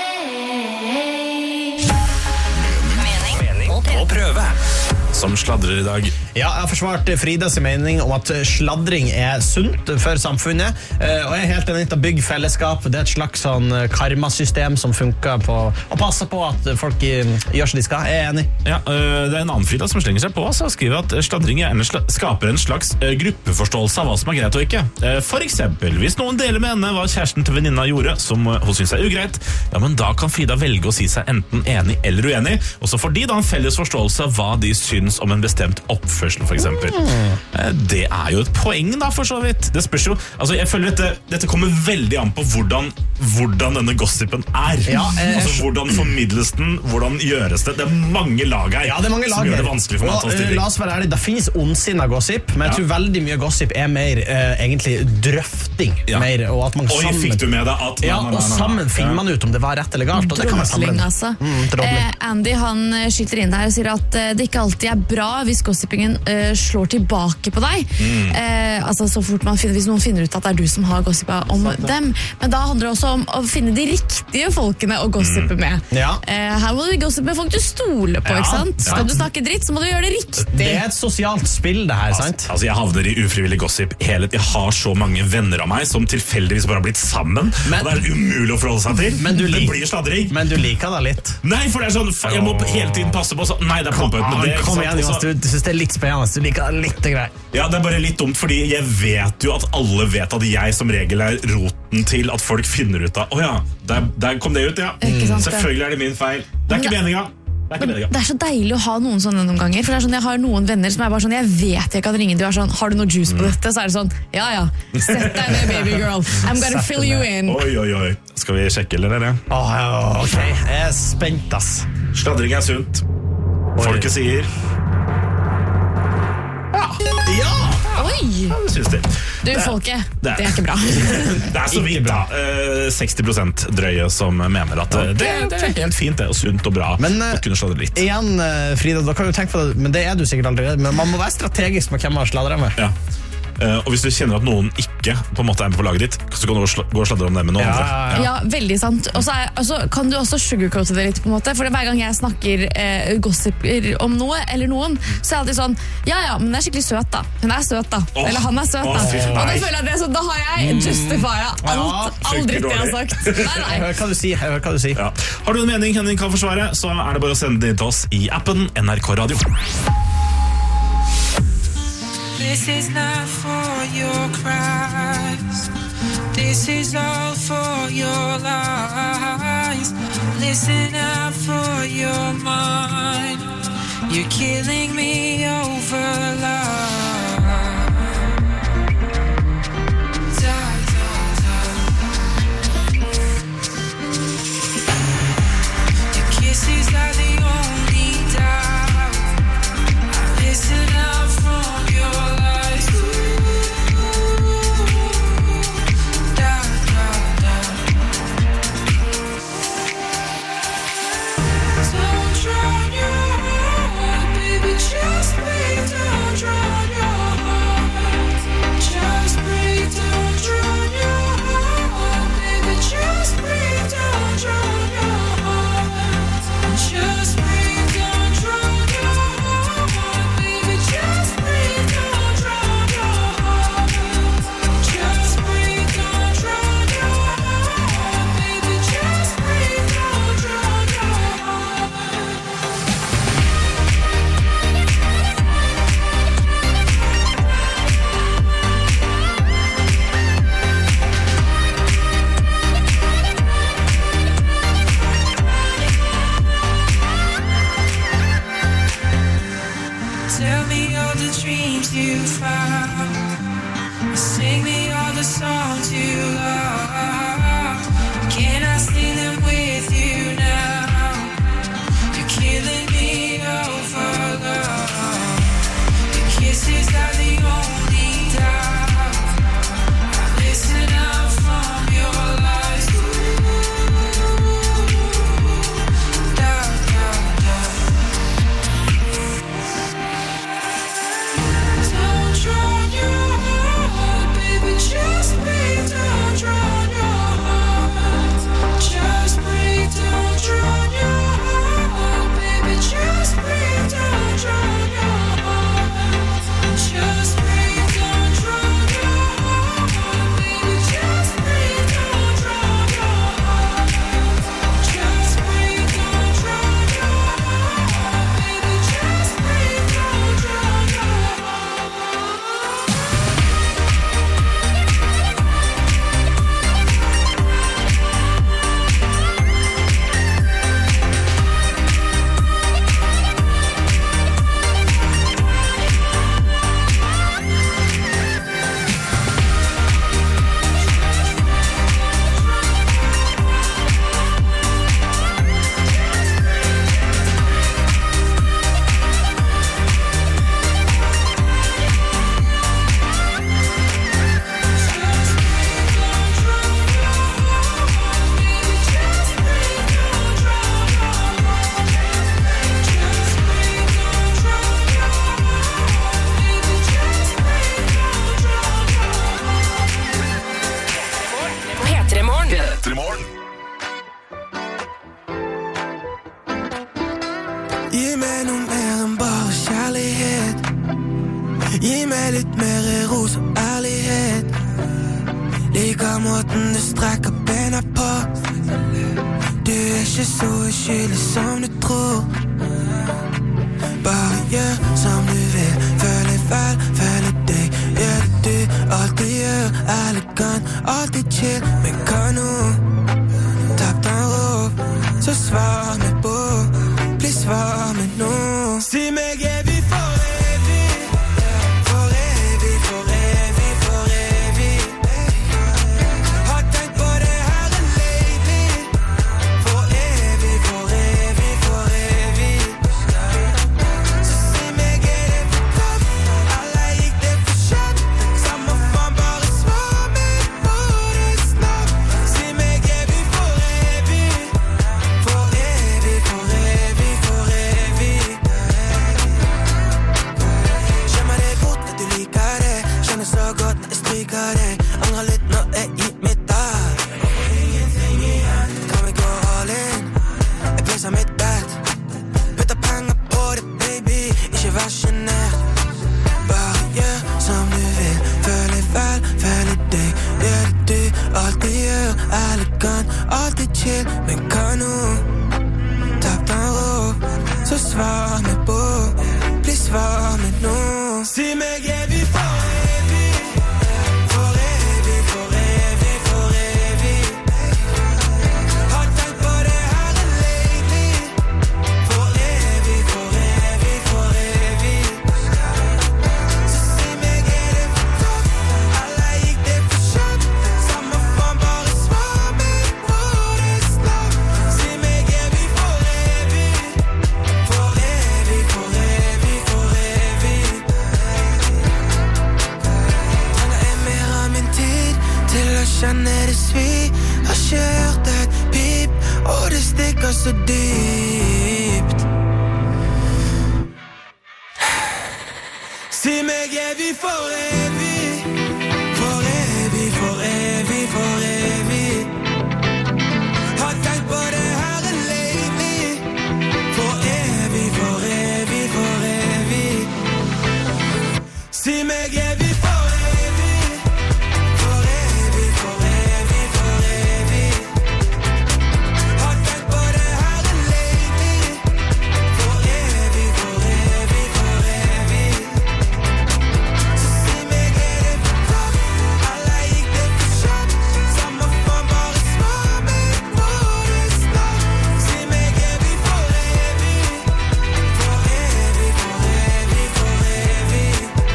dig. Mening og prøve. Som sladrer i dag. Ja, jeg har forsvart Fridas mening om at sladring er sunt for samfunnet, og jeg er helt enig til å bygge fellesskap. Det er et slags sånn karmasystem som funker på å passe på at folk gjør som de skal. Jeg er enig. Ja, det er en annen Frida som slenger seg på oss og skriver at sladring skaper en slags gruppeforståelse av hva som er greit og ikke. For eksempel, hvis noen deler med henne hva kjæresten til venninna gjorde som hun synes er ugreit, ja, men da kan Frida velge å si seg enten enig eller uenig, og så får de da en felles forståelse av hva de synes om en bestemt oppførsel etterspørsel for eksempel. Det jo et poeng da, for så vidt. Det spørs jo, altså jeg føler dette kommer veldig an på hvordan denne gossipen altså hvordan formidles den, hvordan gjøres det. Det mange lag her som gjør det vanskelig for meg å ta stilling. La oss være ærlig, det finnes ondsinnet gossip, men jeg tror veldig mye gossip mer egentlig drøfting, mer, og at man sammen... fikk du med deg at... og sammen finner man ut om det var rett eller galt, og det kan være sammen. Altså. Andy, han skyter inn der og sier at det ikke alltid bra hvis gossipingen slår tilbake på deg. Altså så fort hvis noen finner ut at det du som har gossipet om dem. Men da handler det også om å finne de riktige folkene å gossipe med. Her må du gossipe med folk du stoler på, ikke sant? Skal du snakke dritt, så må du gjøre det riktig. Det et sosialt spill, det her, sant? Altså, jeg havner i ufrivillig gossip hele. Jeg har så mange venner av meg som tilfeldigvis bare har blitt sammen, og det umulig å forholde seg til. Det blir sladring. Men du liker det litt. Nei, for det sånn, jeg må hele tiden passe på, så, nei, det pompet med det. Kom igjen, Jonas, du synes det litt spennende, du liker det litt greit. Ja, det bare litt dumt, fordi jeg vet jo at alle vet at jeg som regel roten til at folk finner ut av, der kom det ut, selvfølgelig det min feil. Det ikke meningen. Det så deilig å ha noen sånne noen ganger. For det sånn, jeg har noen venner som bare sånn, jeg vet jeg kan ringe, du sånn, har du noe juice på dette? Så det sånn, ja, sett deg ned, baby girl, I'm gonna fill you in. Oi, skal vi sjekke eller? Ok, jeg spent, ass. Sladring sunt. Folket sier ja! Oi! Det synes de. Du, folket, det ikke bra. Det så vidt bra. 60% drøye som mener at det helt fint, det sunt og bra å kunne sladre litt. Igjen, Frida, da kan du tenke på det, men det du sikkert aldri, men man må være strategisk med hvem man sladrer med. Ja. Og hvis du kjenner at noen ikke på en måte med på laget ditt, så kan du gå og sladre om det med noen andre. Ja, veldig sant. Og så kan du også sugarcoate det litt på en måte, for hver gang jeg snakker gossiper om noe eller noen, så jeg alltid sånn, ja, men den skikkelig søt da. Hun søt da. Eller han søt da. Og da føler jeg det sånn, da har jeg justifiet all dritt jeg har sagt. Nei. Jeg hører hva du sier. Ja. Har du en mening Henning kan forsvare, så det bare å sende det til oss i appen NRK Radio. This is not for your cries. This is all for your lies. Listen out for your mind. You're killing me over love. Your kisses are the only doubt. Listen out from your lies. Don't drown your heart, baby, just breathe. Don't drown your heart. Just breathe, don't drown your heart, baby, just breathe. Don't drown your heart. Just breathe, don't drown your heart, baby, just breathe. Don't drown your heart. Just breathe, don't drown your heart, baby, just breathe. Don't drown your heart. Tell me all the dreams you found. Sing me all the songs you love. Can I sing them with you now? You're killing me over love. Your kisses are the only doubt. Listen out from your lies. Don't drown your heart, baby, just breathe. Don't drown Gi meg litt mer ros og ærlighet. Liker måten du strekker bena på. Du ikke så uskyldig som du tror. Bare gjør som du vil. Føl deg vel, føl deg. Gjør det du alltid gjør. Elegant, alltid chill. Men hva nå? Tapp den ro. Så svar meg på. Bli svar meg nå. Si meg vi for evig. For evig, for evig, for evig. Har tenkt på det her lately. For evig, for evig, for evig. Så si meg det for topp. Eller gikk det for kjapt. Samme faen, bare svar meg på det snart. Si meg vi for evig. For evig, for evig, for evig. Skjønner det bort at du liker det. Skjønner så godt når jeg stryker det. Angrer litt når jeg gir mitt der. Ingenting igjen. Kan vi gå all in? Jeg placer mitt bet. Putter penger på det, baby. Ikke vær genert. Bare gjør som du vil. Føl deg vel, føl deg. Gjør det du alltid gjør. Elegant, alltid chill. Men hva nå? Tapp den ro. Så svar meg på. Bli svar meg nå. Si meg vi for evig. For evig, for evig, for evig. Har tenkt på det her lately. For evig, for evig, for evig. Så si meg det for topp. Eller gikk det for kjapt. Samme faen, bare svar meg på det snart. Si meg vi for evig. For evig, for evig, for evig. Trenger jeg mer av min tid til å kjenne det svi. Har ikke hørt et pip, og det stikker så dypt. Si meg vi for evig. For evig, for evig, for evig. Har tenkt på det her lately. For evig, for evig, for evig. Si meg vi for evig. For evig, for evig, for evig. Har tenkt på det her lately. For evig, for evig, for evig. Så si meg det for topp. Eller gikk det for kjapt. Samme faen, bare svar meg på det snart. Si meg vi for evig. For evig, for evig, for evig.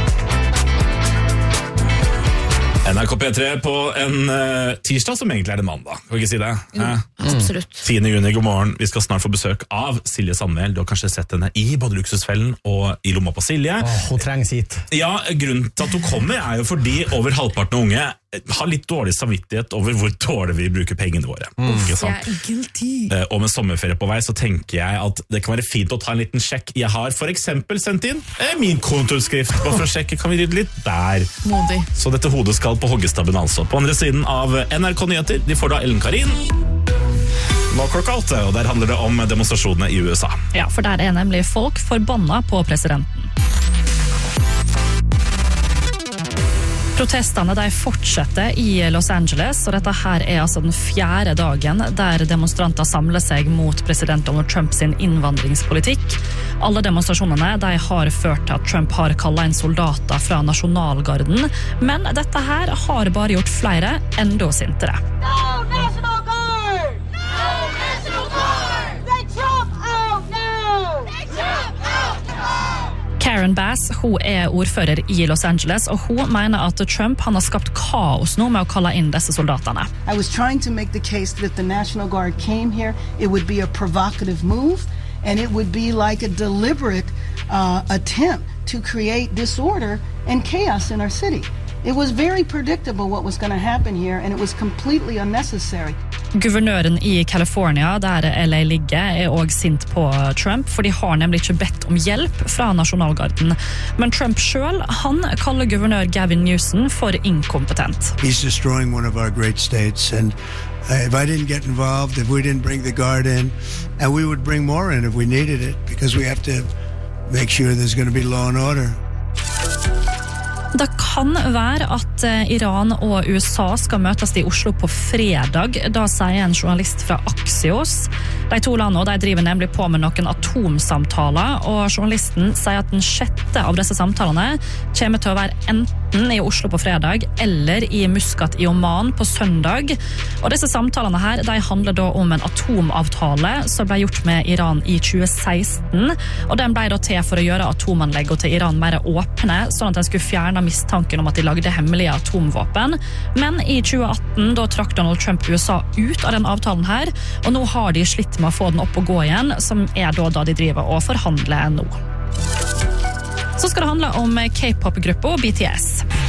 NRK P3 på en tirsdag som egentlig det mandag. Kan vi ikke si det? Absolutt. 10. juni, god morgen. Vi skal snart få besøk av Silje Sandmæl. Du har kanskje sett henne i både Luksusfellen og i Lomma på Silje. Hun trengs hit. Ja, grunnen til at hun kommer er jo fordi over halvparten av unge har litt dårlig samvittighet over hvor dårlig vi bruker pengene våre. Ikke sant? Jeg er guilty. Og med sommerferie på vei så tenker jeg at det kan være fint å ta en liten sjekk. Jeg har for eksempel sendt inn min kontoutskrift bare for å sjekke, kan vi rydde litt der. Modig. Så dette hodet skal på hoggestabben altså. På andre siden av NRK Nyheter, de får da Ellen Karin. Nå klokka 8, og der handler det om demonstrasjonene i USA. Ja, for der er nemlig folk forbanna på presidenten. Protestene de fortsetter i Los Angeles, og dette her er altså den 4. dagen der demonstranter samler seg mot president Donald Trump sin innvandringspolitikk. Alle demonstrasjonene de har ført til at Trump har kallet inn soldater fra nasjonalgarden, men dette her har bare gjort flere enda sintere. No National Guard! No National Guard! They Trump out now! They Trump out now! Karen Bass, hun er ordfører i Los Angeles, og hun mener at Trump han har skapt kaos nå med å kalle inn disse soldatene. I was trying to make the case that if the National Guard came here, it would be a provocative move, and it would be like a deliberate attempt to create disorder and chaos in our city. It was very predictable what was going to happen here, and it was completely unnecessary. Guvernøren i California, der LA ligger, er også sint på Trump, for de har nemlig ikke bedt om hjelp fra nasjonalgarden. Men Trump selv, han kaller guvernør Gavin Newsom for inkompetent. He's destroying one of our great states, and if I didn't get involved, if we didn't bring the guard in, and we would bring more in if we needed it, because we have to make sure there's going to be law and order. Det kan være at Iran og USA skal møtes i Oslo på fredag. Da sier en journalist fra Axios. De to landene de driver nemlig på med noen atomsamtaler, og journalisten sier at den 6. av disse samtalene kommer til å være enten i Oslo på fredag eller i Muscat i Oman på søndag. Og disse samtalene her, de handler da om en atomavtale som ble gjort med Iran i 2016, og den ble da til for å gjøre atomanleggene til Iran mer åpne, sånn at den skulle fjerne mistanken om at de lagde hemmelige atomvåpen. Men i 2018 da trakk Donald Trump USA ut av den avtalen her, og nå har de slitt med å få den opp og gå igjen, som er da de driver og forhandler nå. Så skal det handle om K-pop-gruppa BTS.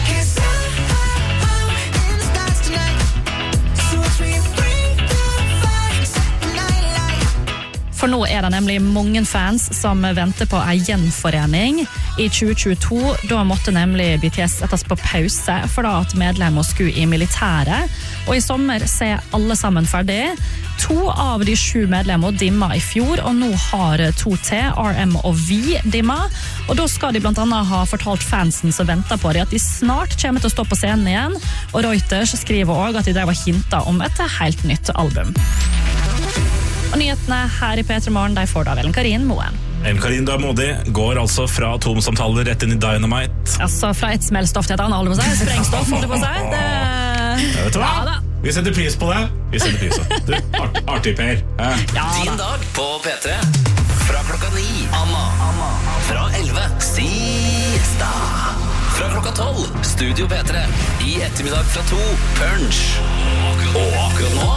For nå er det nemlig mange fans som venter på en gjenforening. I 2022 da måtte nemlig BTS settes på pause for da at medlemmer skulle i militæret. Og i sommer så er alle sammen ferdig. 2 av de 7 medlemmer dimma i fjor, og nå har 2 til, RM og V, dimma. Og da skal de blant annet ha fortalt fansen som venter på det, at de snart kommer til å stå på scenen igjen. Og Reuters skriver også at de drev og hintet om et helt nytt album. Og nyhetene her i P3 Morgen, de får da Ellen Karin Moen. Ellen Karin Moen går altså fra atomsamtaler rett inn i Dynamite. Altså fra et smellstoff til et annet, holder på seg. Sprengstoff, holder på seg. Vet du hva? Ja, vi setter pris på det. Vi setter pris på det. Artig, Per. Ja, din dag på P3. Fra klokka 9, Anna. Fra 11, Siesta. Fra klokka 12, Studio P3. I ettermiddag fra 2, Punch. Og akkurat nå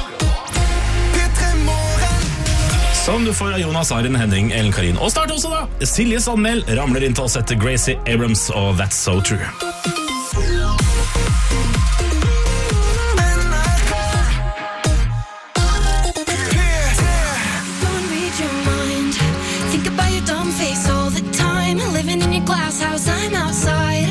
som du får av Jonas, Arin, Henning, Ellen Karin. Og start også da! Silje Sandmæl ramler inn til oss etter Gracie Abrams og That's So True. Don't read your mind. Think about your dumb face all the time. Living in your glass house, I'm outside.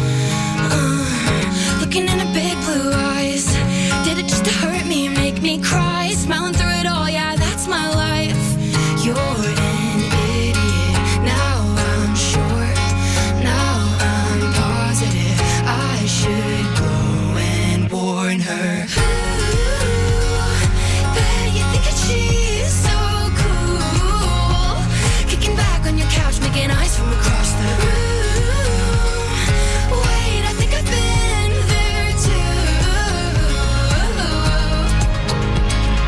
Looking in her big blue eyes. Did it just to hurt me, make me cry? Smiling through it all, yeah, that's my life. You're an idiot. Now I'm sure. Now I'm positive. I should go and warn her. Ooh, bet you think that she's so cool. Kicking back on your couch, making eyes from across the room. Wait, I think I've been there too.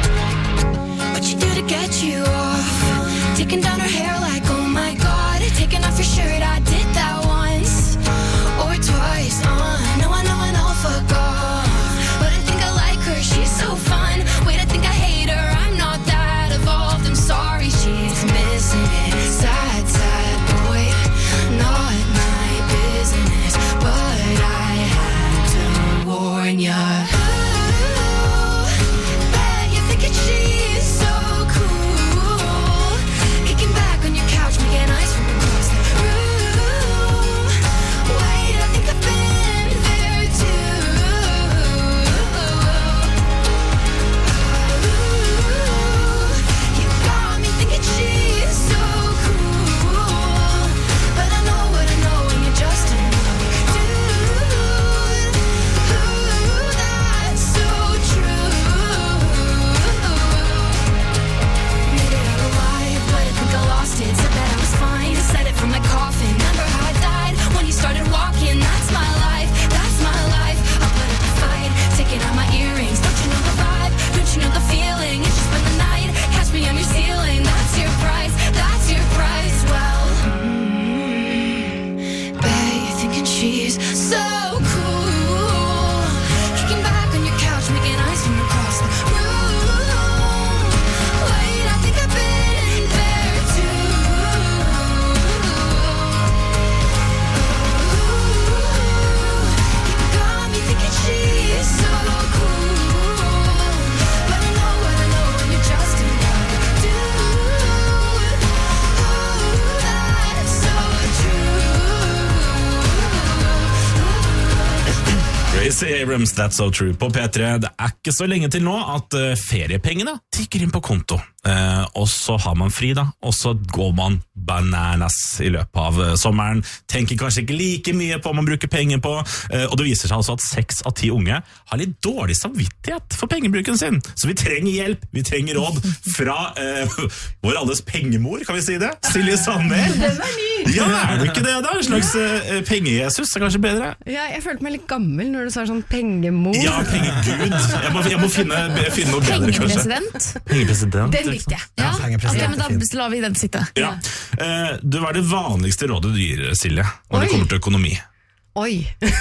Stacey Abrams, That's So True på P3. Det ikke så lenge til nå at feriepengene tikker inn på konto. Og så har man fri da, og så går man bananas i løpet av sommeren. Tenker kanskje ikke like mye på hva man bruker penger på, og det viser seg altså at 6 av 10 unge har litt dårlig samvittighet for pengebruken sin. Så vi trenger hjelp, vi trenger råd fra vår alles pengemor, kan vi si det? Silje Sandmæl. Den ny! Ja, det ikke det da? En slags pengejesus kanskje bedre? Ja, jeg følte meg litt gammel når du sa sånn pengemor. Ja, pengegud. Jeg må finne noe bedre, kanskje. Pengepresident. Den likte jeg. Ja, okay, men da lar vi den sitte. Ja. Hva er det vanligste rådet du gir, Silje, når det kommer til økonomi? Oi.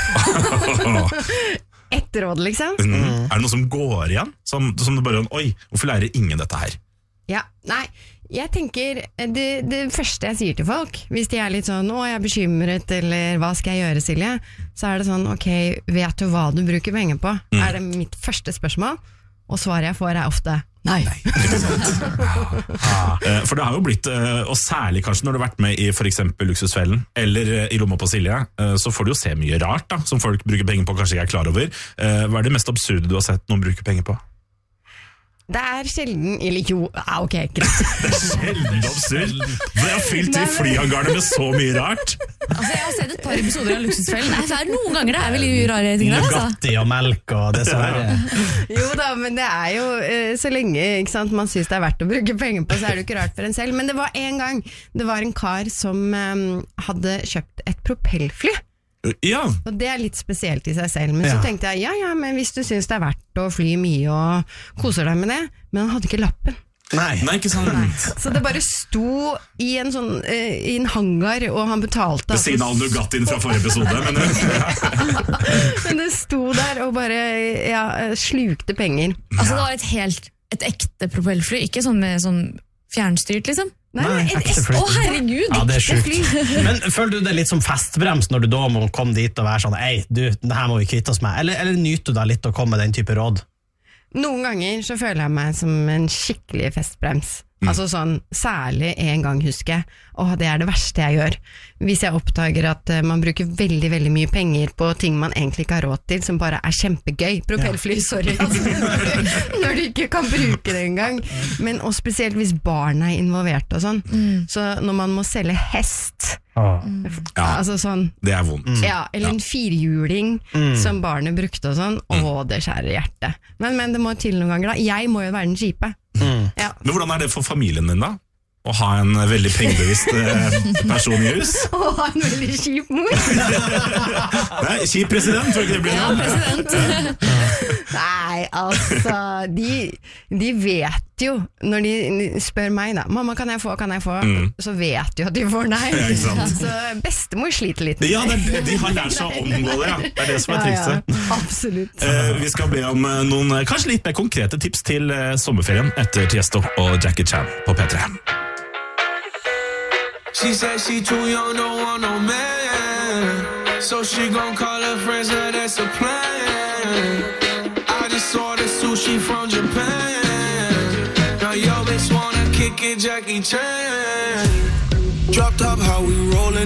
Et råd, liksom. Er det noe som går igjen? Som du bare, oi, hvorfor lærer ingen dette her? Ja, nei, jeg tenker det første jeg sier til folk, hvis de litt sånn, jeg bekymret, eller hva skal jeg gjøre, Silje? Så det sånn, ok, vet du hva du bruker penger på? Det mitt første spørsmål, og svaret jeg får ofte nei. For det har jo blitt, og særlig kanskje når du har vært med i for eksempel Luksusfellen, eller i Lomma på Silje, så får du jo se mye rart da, som folk bruker penger på, kanskje ikke klar over. Hva det mest absurde du har sett noen bruke penger på? Det sjelden, eller jo, ok, greit. Det sjelden absurd. Det har fylt i flyhangarene med så mye rart. Altså, jeg har sett et par episoder av Luksusfellen. Det noen ganger det veldig rare ting der, altså. Nugatti og melk og det som Jo da, men det jo så lenge, ikke sant, man synes det verdt å bruke penger på, så det jo ikke rart for en selv. Men det var en gang, det var en kar som hadde kjøpt et propellfly. Ja. Og det litt spesielt i seg selv. Men så tenkte jeg, ja, men hvis du synes det verdt å fly mye og koser deg med det, men han hadde ikke lappen. Nei, ikke sant. Så det bare sto i en sånn i en hangar, og han betalte. Ved siden av Nugattien fra forrige episode. Men det sto der og bare slukte penger. Altså det var et ekte propellfly, ikke sånn med sånn fjernstyrt liksom? Nei, herregud, ja, det sjukt. Men føler du det litt som festbrems når du da må komme dit og være sånn, du, det her må vi kvitte oss med, eller nyter du da litt å komme med den type råd? Noen ganger så føler jeg meg som en skikkelig festbrems. Altså sånn, særlig en gang husker jeg, det det verste jeg gjør. Hvis jeg oppdager at man bruker veldig, veldig mye penger på ting man egentlig ikke har råd til, som bare kjempegøy. Propellfly, sorry. Når du ikke kan bruke det engang. Men og spesielt hvis barn involvert og sånn. Så når man må selge hest, altså sånn, det vondt. Ja, eller en firhjuling som barnet brukte og sånn, det skjærer hjertet. Men det må til noen ganger da. Jeg må jo være den kjipe. Ja. Men hvordan det for familien din da? Å ha en veldig pengebevisst person i hus? Å ha en veldig kjip mor. Nei, kjip president, tror ikke det blir noe? Ja, president. Nei, altså, de vet jo, når de spør meg da, mamma, kan jeg få? Så vet de at de får nei. Ja, så bestemor sliter litt. Ja, de har lært seg å omgå det, Det det som trikset. Ja, absolutt. Vi skal be om noen kanskje litt mer konkrete tips til sommerferien etter Tiesto og Jackie Chan på P3. She said she too young, don't want no man. So she gon' call her friends, that's a plan. I just saw the sushi from Japan. Now yo bitch wanna kick it, Jackie Chan. Drop top, how we rollin'.